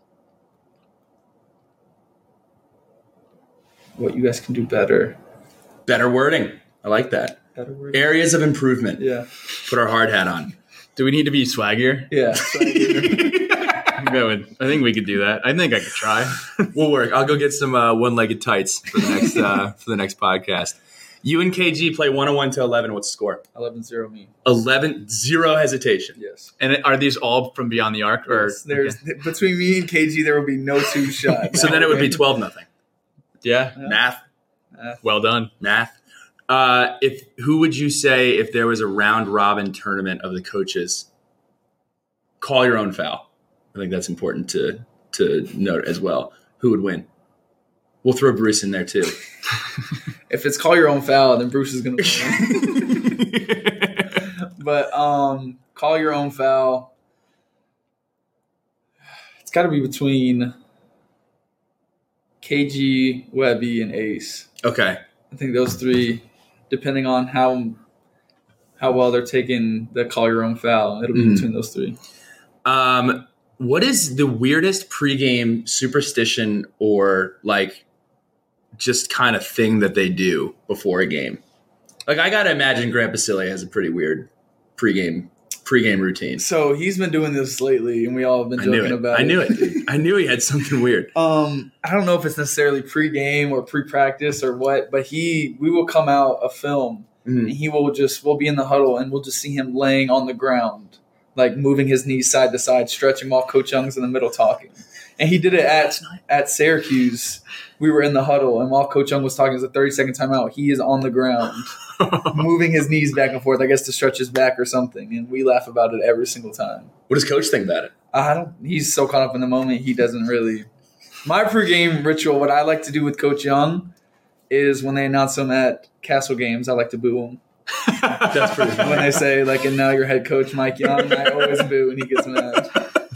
Speaker 2: What you guys can do better.
Speaker 6: Better wording. I like that.
Speaker 2: Better word?
Speaker 6: Areas of improvement.
Speaker 2: Yeah.
Speaker 6: Put our hard hat on.
Speaker 3: Do we need to be swaggier?
Speaker 2: Yeah.
Speaker 3: I think, that would, I think we could do that. I think I could try.
Speaker 6: We'll work. I'll go get some uh, one-legged tights for the next uh, for the next podcast. You and K G play one oh one to eleven. What's the score?
Speaker 2: eleven zero me.
Speaker 6: eleven, zero hesitation.
Speaker 2: Yes.
Speaker 3: And are these all from Beyond the Arc? Or
Speaker 2: Yes, there's between me and K G, there will be no two shots.
Speaker 6: So then it would be twelve nothing.
Speaker 3: Yeah.
Speaker 2: Yeah.
Speaker 6: Math,
Speaker 3: Well done.
Speaker 6: math. Uh, if who would you say if there was a round robin tournament of the coaches? Call your own foul. I think that's important to to note as well. Who would win? We'll throw Bruce in there too.
Speaker 2: If it's call your own foul, then Bruce is going to win. But um, call your own foul. It's got to be between K G, Webby, and Ace.
Speaker 6: Okay.
Speaker 2: I think those three, depending on how how well they're taking the call your own foul, it'll be
Speaker 6: Mhm.
Speaker 2: between those three.
Speaker 6: Um, what is the weirdest pregame superstition or like just kind of thing that they do before a game? Like I gotta imagine Grant Basile has a pretty weird pregame pregame routine.
Speaker 2: So he's been doing this lately, and we all have been
Speaker 6: I
Speaker 2: joking
Speaker 6: knew it.
Speaker 2: about
Speaker 6: I
Speaker 2: it.
Speaker 6: knew it. dude. I knew he had something weird.
Speaker 2: Um, I don't know if it's necessarily pre-game or pre-practice or what, but he we will come out a film
Speaker 6: Mhm.
Speaker 2: and he will just we'll be in the huddle and we'll just see him laying on the ground, like moving his knees side to side, stretching while Coach Young's in the middle talking. And he did it at at Syracuse. We were in the huddle, and while Coach Young was talking, it was a thirty-second timeout. He is on the ground, moving his knees back and forth, I guess to stretch his back or something. And we laugh about it every single time.
Speaker 6: What does Coach think about it?
Speaker 2: I don't. He's so caught up in the moment. He doesn't really. My pregame ritual, what I like to do with Coach Young, is when they announce him at Castle games, I like to boo him.
Speaker 6: That's pretty funny.
Speaker 2: When they say like, "And now your head coach, Mike Young," I always boo, and he gets mad.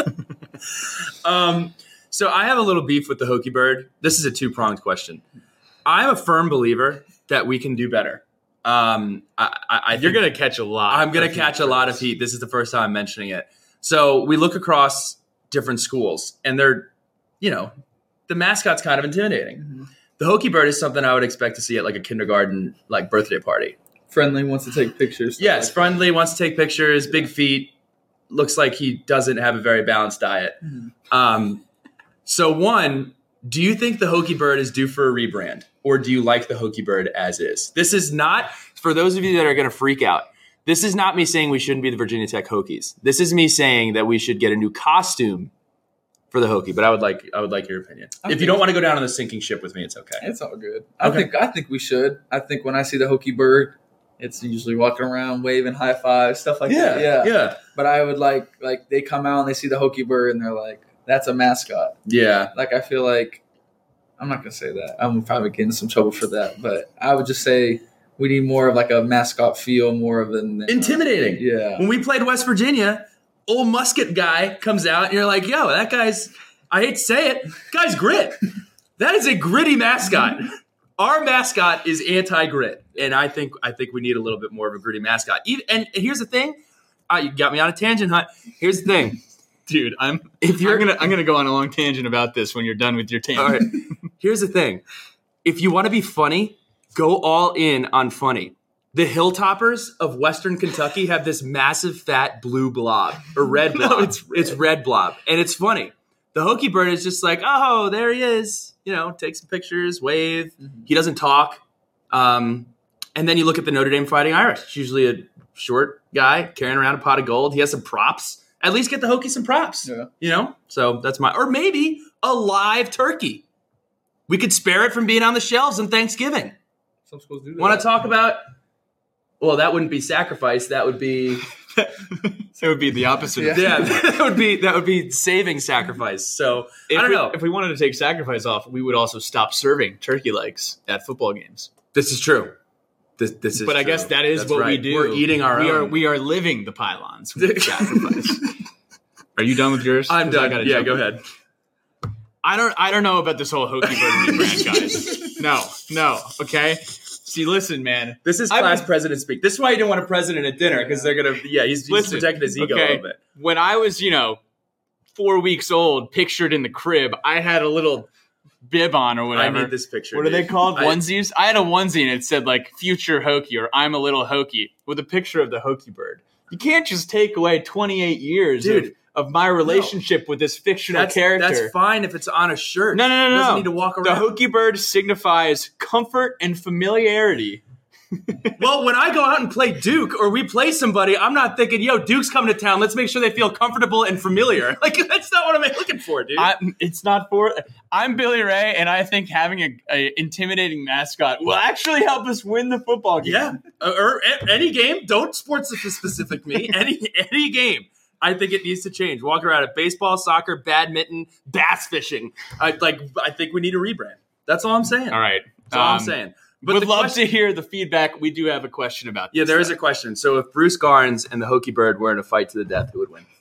Speaker 6: Um, so I have a little beef with the Hokie Bird. This is a two-pronged question. I'm a firm believer that we can do better. Um, I, I, I
Speaker 3: You're
Speaker 6: think-
Speaker 3: going to catch a lot.
Speaker 6: I'm going
Speaker 3: of
Speaker 6: to catch
Speaker 3: heat
Speaker 6: a
Speaker 3: for
Speaker 6: lot of
Speaker 3: this.
Speaker 6: heat. This is the first time I'm mentioning it. So we look across different schools, and they're, you know, the mascot's kind of intimidating.
Speaker 2: Mm-hmm.
Speaker 6: The Hokie Bird is something I would expect to see at like a kindergarten like birthday party.
Speaker 2: Friendly wants to take pictures. stuff
Speaker 6: Yes,
Speaker 2: like
Speaker 6: friendly, wants to take pictures, big feet, looks like he doesn't have a very balanced diet.
Speaker 2: Mhm.
Speaker 6: Um, so one, do you think the Hokie Bird is due for a rebrand, or do you like the Hokie Bird as is? This is not, for those of you that are going to freak out, this is not me saying we shouldn't be the Virginia Tech Hokies. This is me saying that we should get a new costume for the Hokie, but I would like I would like your opinion.
Speaker 2: I
Speaker 6: If you
Speaker 2: think-
Speaker 6: don't want to go down on the sinking ship with me, it's okay.
Speaker 2: It's all good. I
Speaker 6: Okay.
Speaker 2: think I think we should. I think when I see the Hokie Bird, it's usually walking around, waving, high five, stuff like that. Yeah.
Speaker 6: yeah.
Speaker 2: But I would like like they come out and they see the Hokie Bird and they're like, that's a mascot.
Speaker 6: Yeah.
Speaker 2: Like, I feel like, I'm not going to say that. I'm probably getting some trouble for that. But I would just say we need more of like a mascot feel, more of an.
Speaker 6: Intimidating.
Speaker 2: Uh, yeah.
Speaker 6: When we played West Virginia, old musket guy comes out and you're like, yo, that guy's, I hate to say it, guy's grit. That is a gritty mascot. Our mascot is anti-grit. And I think I think we need a little bit more of a gritty mascot. Even, and here's the thing. Uh, you got me on a tangent, Hunt. Here's the thing.
Speaker 5: Dude, I'm if you're gonna I'm gonna go on a long tangent about this when you're done with your tangent.
Speaker 6: All right. Here's the thing. If you want to be funny, go all in on funny. The Hilltoppers of Western Kentucky have this massive fat blue blob or red blob.
Speaker 2: No, it's red.
Speaker 6: It's red blob. And it's funny. The Hokie Bird is just like, oh, there he is. You know, take some pictures, wave. Mm-hmm. He doesn't talk. Um, and then you look at the Notre Dame Fighting Irish. It's usually a short guy carrying around a pot of gold. He has some props. At least get the Hokie some props.
Speaker 2: Yeah.
Speaker 6: You know? So that's my – or maybe a live turkey. We could spare it from being on the shelves on Thanksgiving.
Speaker 2: Some schools do that.
Speaker 6: Want to talk about – well, that wouldn't be sacrifice. That would be –
Speaker 5: That would be the opposite.
Speaker 2: Yeah.
Speaker 5: Of
Speaker 6: yeah, that would be that would be saving sacrifice. So
Speaker 5: if
Speaker 6: I don't
Speaker 5: we,
Speaker 6: know.
Speaker 5: If we wanted to take sacrifice off, we would also stop serving turkey legs at football games.
Speaker 6: This is true. This, this is
Speaker 5: But I
Speaker 6: true.
Speaker 5: guess that is
Speaker 6: That's
Speaker 5: what we
Speaker 6: right.
Speaker 5: do.
Speaker 6: We're eating our
Speaker 5: we
Speaker 6: own.
Speaker 5: Are, we are living the pylons with sacrifice. Are you done with yours?
Speaker 6: I'm
Speaker 5: 'Cause I
Speaker 6: done.
Speaker 5: gotta
Speaker 6: Yeah,
Speaker 5: jump
Speaker 6: go
Speaker 5: in.
Speaker 6: ahead.
Speaker 5: I don't. I don't know about this whole Hokie Bird rebrand, guys. No, no. Okay. See, listen, man.
Speaker 6: This is
Speaker 5: I'm-
Speaker 6: class president speak. This is why you don't want a president at dinner because they're gonna. Yeah, he's, he's
Speaker 5: Listen,
Speaker 6: protecting his ego a
Speaker 5: okay,
Speaker 6: little bit.
Speaker 5: When I was, you know, four weeks old, pictured in the crib, I had a little bib on or whatever.
Speaker 6: I need this picture.
Speaker 5: What are they
Speaker 6: dude.
Speaker 5: called?
Speaker 6: I-
Speaker 5: Onesies? I had a onesie and it said like "Future Hokie" or "I'm a little Hokie" with a picture of the Hokie Bird. You can't just take away twenty-eight years
Speaker 6: Dude,
Speaker 5: of, of my relationship with this fictional
Speaker 6: That's,
Speaker 5: character.
Speaker 6: that's fine if it's on a shirt.
Speaker 5: No, no, no,
Speaker 6: It doesn't
Speaker 5: no.
Speaker 6: need to walk
Speaker 5: The
Speaker 6: around.
Speaker 5: Hokie Bird signifies comfort and familiarity.
Speaker 6: Well, when I go out and play Duke or we play somebody, I'm not thinking, yo, Duke's coming to town. Let's make sure they feel comfortable and familiar. Like, that's not what I'm looking for, dude.
Speaker 5: I, it's not for. I'm Billy Ray, and I think having a, a intimidating mascot will actually help us win the football game.
Speaker 6: Yeah, or, or a- any game. Don't sports specific me. Any any game. I think it needs to change. Walk around at baseball, soccer, badminton, bass fishing. I like. I think we need a rebrand. That's all I'm saying.
Speaker 5: All right.
Speaker 6: That's all I'm
Speaker 5: Um,
Speaker 6: saying. But
Speaker 5: Would
Speaker 6: the
Speaker 5: love
Speaker 6: question-
Speaker 5: to hear the feedback. We do have a question about this.
Speaker 6: Yeah, there is
Speaker 5: though.
Speaker 6: a question. So if Bruce Garnes and the Hokie Bird were in a fight to the death, who would win?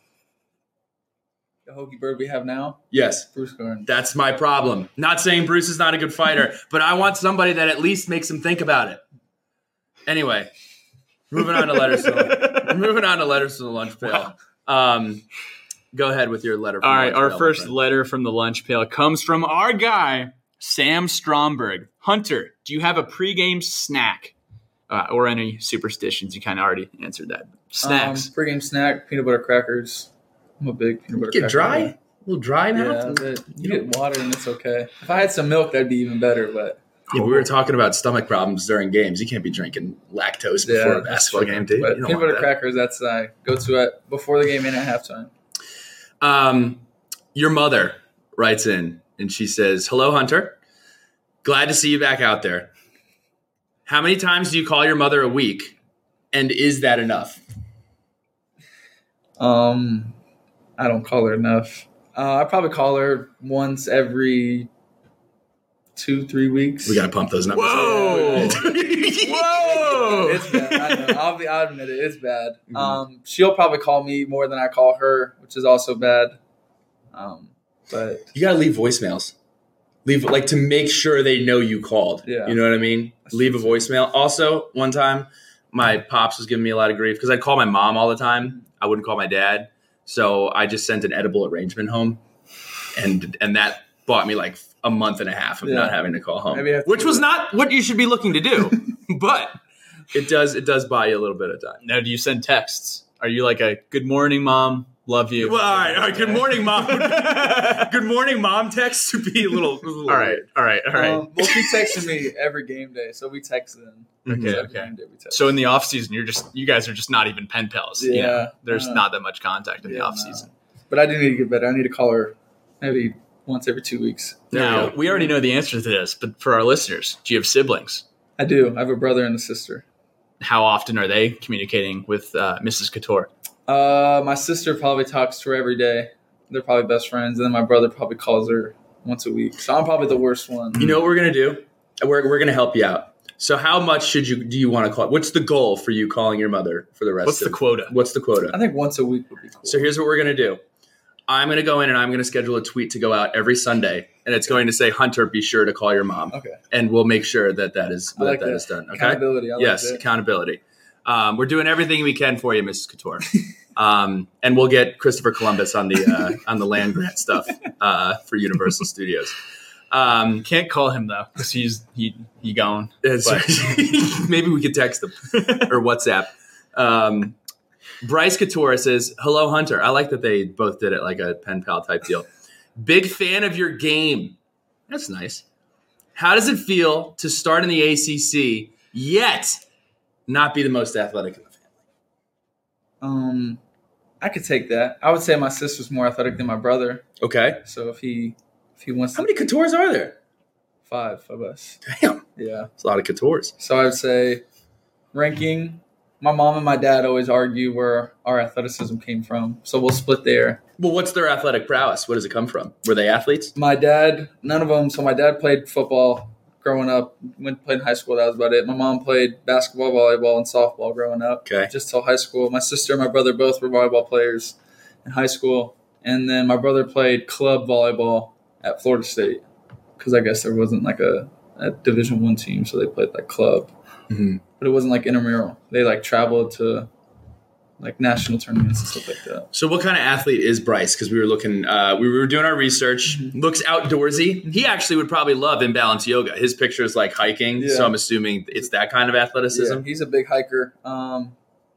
Speaker 2: The Hokie Bird we have now,
Speaker 6: Yes.
Speaker 2: Bruce Garnes.
Speaker 6: That's my problem. Not saying Bruce is not a good fighter, but I want somebody that at least makes him think about it. Anyway, moving on to letters. To the, moving on to letters to the lunch pail. Um, go ahead with your letter. From
Speaker 5: All
Speaker 6: the
Speaker 5: right.
Speaker 6: lunch
Speaker 5: Our
Speaker 6: pail, my
Speaker 5: first
Speaker 6: friend.
Speaker 5: letter from the lunch pail comes from our guy, Sam Stromberg. Hunter, do you have a pregame snack uh, or any superstitions? You kind of already answered that. Snacks.
Speaker 2: Um, pre-game snack, peanut butter crackers. I'm a big peanut butter
Speaker 6: Get
Speaker 2: cracker
Speaker 6: dry,
Speaker 2: guy.
Speaker 6: a little dry
Speaker 2: Yeah,
Speaker 6: mouth.
Speaker 2: but you get water and it's okay. If I had some milk, that'd be even better. But
Speaker 6: Yeah, we were talking about stomach problems during games. You can't be drinking lactose before
Speaker 2: yeah,
Speaker 6: a basketball game, dude.
Speaker 2: But
Speaker 6: You don't
Speaker 2: peanut
Speaker 6: want
Speaker 2: butter
Speaker 6: that.
Speaker 2: crackers, that's I go to it before the game and at halftime.
Speaker 6: Um, your mother writes in and she says, "Hello, Hunter. Glad to see you back out there. How many times do you call your mother a week? And is that enough?"
Speaker 2: Um, I don't call her enough. Uh, I probably call her once every two, three weeks.
Speaker 6: We got to pump those numbers.
Speaker 5: Whoa. Whoa.
Speaker 2: It's bad. I know. I'll be. I'll admit it. It's bad.
Speaker 6: Mhm.
Speaker 2: Um, she'll probably call me more than I call her, which is also bad. Um, but
Speaker 6: You got to leave voicemails. Leave like to make sure they know you called.
Speaker 2: Yeah.
Speaker 6: You know what I mean? Leave a voicemail. Also, one time my pops was giving me a lot of grief because I'd call my mom all the time. I wouldn't call my dad. So I just sent an edible arrangement home. And and that bought me like a month and a half of
Speaker 2: Yeah.
Speaker 6: not having to call home.
Speaker 2: Maybe I have to
Speaker 6: which
Speaker 2: do
Speaker 6: was
Speaker 2: that.
Speaker 6: not what you should be looking to do. But it does it does buy you a little bit of time.
Speaker 5: Now, do you send texts? Are you like a good morning, mom? Love you.
Speaker 6: Well, all right, all right. Good morning, mom. Good morning, mom. Text to be a little. A little
Speaker 5: all right. All right. All right.
Speaker 2: Um, well, she texted me every game day, so we text then.
Speaker 5: Okay,
Speaker 2: Every
Speaker 5: okay.
Speaker 2: game day we text.
Speaker 5: So in the off season, you're just you guys are just not even pen pals. you
Speaker 2: Yeah.
Speaker 5: know? There's
Speaker 2: Uh,
Speaker 5: not that much contact in the
Speaker 2: yeah,
Speaker 5: off
Speaker 2: no.
Speaker 5: season.
Speaker 2: But I do need to get better. I need to call her maybe once every two weeks.
Speaker 6: There we
Speaker 5: Now
Speaker 6: go.
Speaker 5: we already know the answer to this, but for our listeners, do you have siblings?
Speaker 2: I do. I have a brother and a sister.
Speaker 5: How often are they communicating with uh, Missus Couture?
Speaker 2: Uh, my sister probably talks to her every day. they're probably best friends. And then my brother probably calls her once a week. So I'm probably the worst one.
Speaker 6: You know what we're gonna do? We're we're gonna help you out. So how much should you do you want to call? What's the goal for you calling your mother for the rest?
Speaker 3: What's
Speaker 6: of
Speaker 3: the quota?
Speaker 6: What's the quota?
Speaker 2: I think once a week would be cool.
Speaker 6: So here's what we're gonna do. I'm gonna go in and I'm gonna schedule a tweet to go out every Sunday, and it's going to say, "Hunter, be sure to call your mom."
Speaker 2: Okay.
Speaker 6: And we'll make sure that that is
Speaker 2: I like
Speaker 6: that, that
Speaker 2: that.
Speaker 6: is done. Okay.
Speaker 2: Accountability. I like
Speaker 6: yes,
Speaker 2: that.
Speaker 6: accountability. Um, we're doing everything we can for you, Missus Couture. Um, and we'll get Christopher Columbus on the uh, on the land grant stuff uh, for Universal Studios. Um,
Speaker 3: Can't call him though because he's he he gone.
Speaker 6: it's- maybe we could text him or WhatsApp. Um, Bryce Couture says, "Hello, Hunter." I like that they both did it like a pen pal type deal. Big fan of your game. That's nice. How does it feel to start in the A C C yet not be the most athletic in the family?
Speaker 2: Um, I could take that. I would say my sister's more athletic than my brother.
Speaker 6: Okay.
Speaker 2: So if he if he wants
Speaker 6: How
Speaker 2: to,
Speaker 6: many Coutures are there?
Speaker 2: five of us.
Speaker 6: Damn.
Speaker 2: Yeah.
Speaker 6: It's a lot of Coutures.
Speaker 2: So I would say ranking. My mom and my dad always argue where our athleticism came from. So we'll split there.
Speaker 6: Well, what's their athletic prowess? Where does it come from? Were they athletes?
Speaker 2: My dad, none of them. So my dad played football growing up. Went played in high school. That was about it. My mom played basketball, volleyball, and softball growing up.
Speaker 6: Okay.
Speaker 2: Just till high school. My sister and my brother both were volleyball players in high school. And then my brother played club volleyball at Florida State because I guess there wasn't like a, a Division One team, so they played like club.
Speaker 6: Mm-hmm.
Speaker 2: But it wasn't like intramural. They like traveled to like national tournaments and stuff like that.
Speaker 6: So what kind of athlete is Bryce? Because we were looking, uh, we were doing our research.
Speaker 2: Mm-hmm.
Speaker 6: Looks outdoorsy. He actually would probably love imbalance yoga. His picture is like hiking,
Speaker 2: Yeah.
Speaker 6: so I'm assuming it's that kind of athleticism.
Speaker 2: Yeah, he's a big hiker. Um,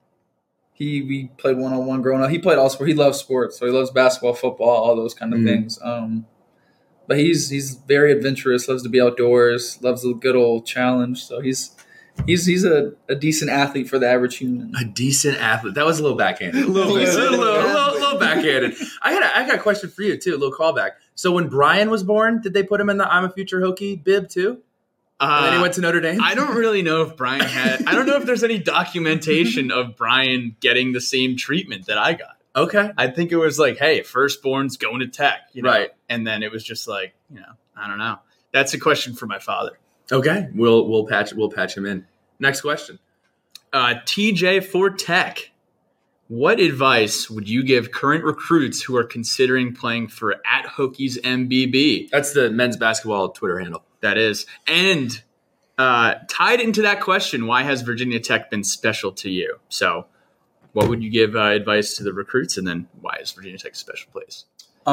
Speaker 2: he we played one on one growing up. He played all sport. He loves sports, so he loves basketball, football, all those kind of
Speaker 6: Mhm.
Speaker 2: things. Um, but he's he's very adventurous. Loves to be outdoors. Loves a good old challenge. So he's he's he's a, a decent athlete for the average human.
Speaker 6: A decent athlete. That was a little backhanded. A little bit. A little, a little, a little backhanded. I had a, I got a question for you too. A little callback. So when Brian was born, did they put him in the "I'm a Future Hokie" bib too? And then he
Speaker 3: Uh,
Speaker 6: went to Notre Dame.
Speaker 3: I don't really know if Brian had. I don't know if there's any documentation of Brian getting the same treatment that I got.
Speaker 6: Okay.
Speaker 3: I think it was like, hey, firstborn's going to Tech, you know?
Speaker 6: Right.
Speaker 3: And then it was just like, you know, I don't know. That's a question for my father.
Speaker 6: Okay. We'll we'll patch we'll patch him in. Next question.
Speaker 3: Uh, T J for Tech. What advice would you give current recruits who are considering playing for at Hokies M B B?
Speaker 6: That's the men's basketball Twitter handle.
Speaker 3: That is. And uh, tied into that question, why has Virginia Tech been special to you? So what would you give uh, advice to the recruits? And then why is Virginia Tech a special place?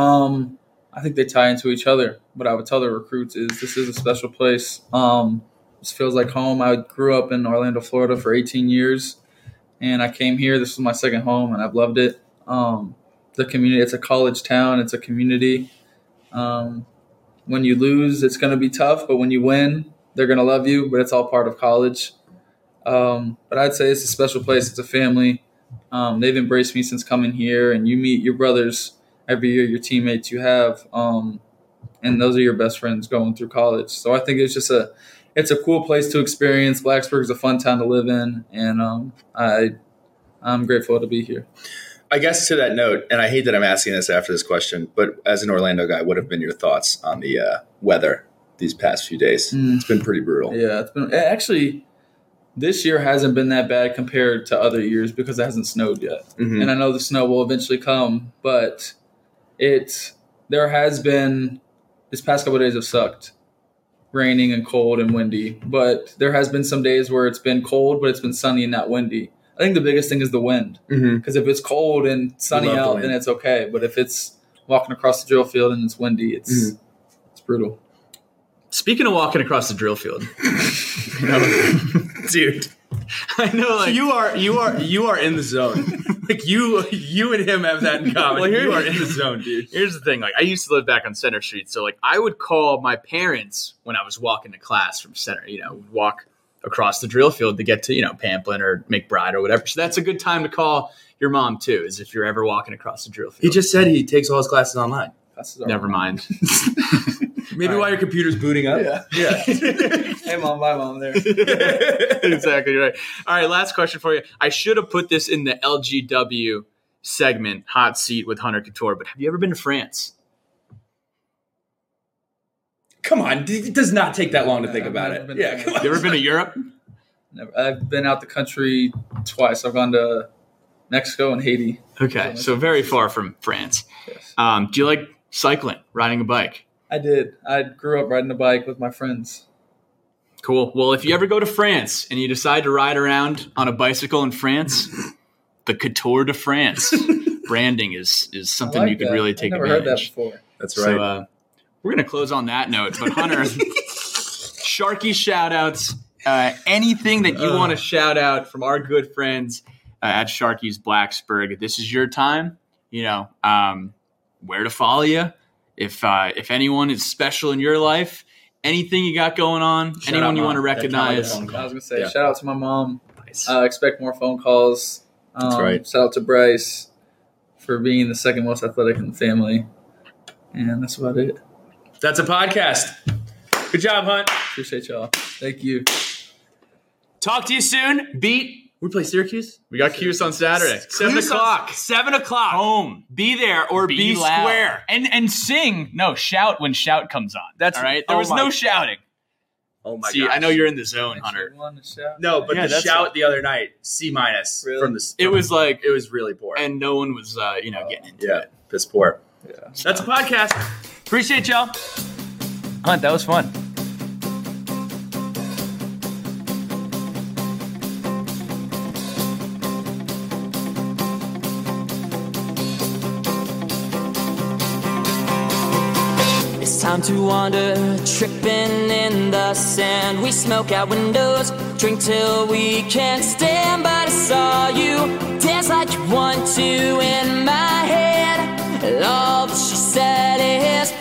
Speaker 2: Um, I think they tie into each other. What I would tell the recruits is this is a special place. Um, this feels like home. I grew up in Orlando, Florida for eighteen years, and I came here. This was my second home, and I've loved it. Um, the community, it's a college town. It's a community. Um, when you lose, it's going to be tough, but when you win, they're going to love you, but it's all part of college. Um, but I'd say it's a special place. It's a family. Um, they've embraced me since coming here, and you meet your brothers every year, your teammates you have, um, and those are your best friends going through college. So I think it's just a, it's a cool place to experience. Blacksburg is a fun town to live in, and um, I, I'm grateful to be here.
Speaker 6: I guess to that note, and I hate that I'm asking this after this question, but as an Orlando guy, what have been your thoughts on the uh, weather these past few days?
Speaker 2: Mm.
Speaker 6: It's been pretty brutal.
Speaker 2: Yeah, it's been actually this year hasn't been that bad compared to other years because it hasn't snowed yet,
Speaker 6: Mhm.
Speaker 2: and I know the snow will eventually come, but it there has been this past couple of days have sucked, raining and cold and windy, but there has been some days where it's been cold, but it's been sunny and not windy. I think the biggest thing is the wind.
Speaker 6: Mm-hmm.
Speaker 2: Because if it's cold and sunny
Speaker 6: love the
Speaker 2: out,
Speaker 6: wind.
Speaker 2: then it's okay. But if it's walking across the drill field and it's windy, it's
Speaker 6: Mhm.
Speaker 2: it's brutal.
Speaker 3: Speaking of walking across the drill field,
Speaker 6: Dude,
Speaker 3: I know, like,
Speaker 6: you are you are you are in the zone. Like you you and him have that in common.
Speaker 3: Well, here-
Speaker 6: you are in the zone, dude.
Speaker 3: here's the thing. Like, I used to live back on Center Street. So, like, I would call my parents when I was walking to class from Center, you know, would walk across the drill field to get to, you know, Pamplin or McBride or whatever. So that's a good time to call your mom, too, is if you're ever walking across the drill field.
Speaker 6: He just said he takes all his classes online.
Speaker 2: Classes are
Speaker 3: Never mind.
Speaker 6: Maybe while your computer's booting up.
Speaker 2: Yeah.
Speaker 6: Yeah.
Speaker 2: Hey, mom, bye, mom. There.
Speaker 3: Exactly right. All right, last question for you. I should have put this in the L G W segment, Hot Seat with Hunter Couture, but have you ever been to France?
Speaker 6: Come on, it does not take that long to think
Speaker 2: I've
Speaker 6: about
Speaker 2: never
Speaker 6: it.
Speaker 2: been to
Speaker 6: Yeah,
Speaker 2: France.
Speaker 6: come on.
Speaker 3: You ever been to Europe?
Speaker 2: Never. I've been out the country twice. I've gone to Mexico and Haiti.
Speaker 3: Okay, so very far from France.
Speaker 2: Yes.
Speaker 3: Um, do you like cycling, riding a bike?
Speaker 2: I did. I grew up riding a bike with my friends.
Speaker 3: Cool. Well, if you ever go to France and you decide to ride around on a bicycle in France, the Couture de France branding is is something
Speaker 2: I like
Speaker 3: you could
Speaker 2: that.
Speaker 3: really take
Speaker 2: I've never
Speaker 3: advantage.
Speaker 2: heard that before.
Speaker 6: That's right.
Speaker 3: So uh, we're going to close on that note. But Hunter, Sharky shout-outs, uh, anything that you want to shout out from our good friends uh, at Sharky's Blacksburg. This is your time. You know, um, where to follow you. If uh, if anyone is special in your life, anything you got going on,
Speaker 6: Shout
Speaker 3: anyone
Speaker 6: out,
Speaker 3: you
Speaker 6: Mom.
Speaker 3: want to
Speaker 6: That kind of
Speaker 3: recognize.
Speaker 6: phone call.
Speaker 2: I was gonna say,
Speaker 6: Yeah.
Speaker 2: shout out to my mom.
Speaker 6: Nice.
Speaker 2: I uh, expect more phone calls. Um,
Speaker 6: That's right.
Speaker 2: Shout out to Bryce for being the second most athletic in the family, and that's about it.
Speaker 6: That's a podcast. Good job, Hunt.
Speaker 2: Appreciate y'all. Thank you.
Speaker 1: Talk to you soon. Beat
Speaker 6: We play Syracuse?
Speaker 3: We got Cuse on Saturday. Seven
Speaker 1: Cuse on-
Speaker 3: o'clock.
Speaker 1: Seven o'clock.
Speaker 5: Home.
Speaker 1: Be there or be,
Speaker 5: Be loud.
Speaker 1: square.
Speaker 5: And and sing. No, shout when shout comes on.
Speaker 1: That's-
Speaker 5: all right. There
Speaker 1: oh
Speaker 5: was
Speaker 1: my-
Speaker 5: no shouting.
Speaker 6: Oh my
Speaker 3: See,
Speaker 6: god.
Speaker 3: I know you're in the zone, Hunter.
Speaker 2: One to shout.
Speaker 6: No, but
Speaker 3: Yeah,
Speaker 6: the
Speaker 3: that's
Speaker 6: shout
Speaker 3: fine.
Speaker 6: the other night, C minus
Speaker 2: Really?
Speaker 6: from the.
Speaker 3: It was like,
Speaker 6: It was really poor.
Speaker 3: and no one was, uh, you know, getting into
Speaker 6: yeah,
Speaker 3: it.
Speaker 6: piss poor.
Speaker 2: Yeah.
Speaker 6: That's a podcast.
Speaker 1: Appreciate y'all. Hunt, that was fun.
Speaker 7: It's time to wander, tripping in the sand. We smoke out windows, drink till we can't stand. But I saw you dance like you want to in my head. And all that she said is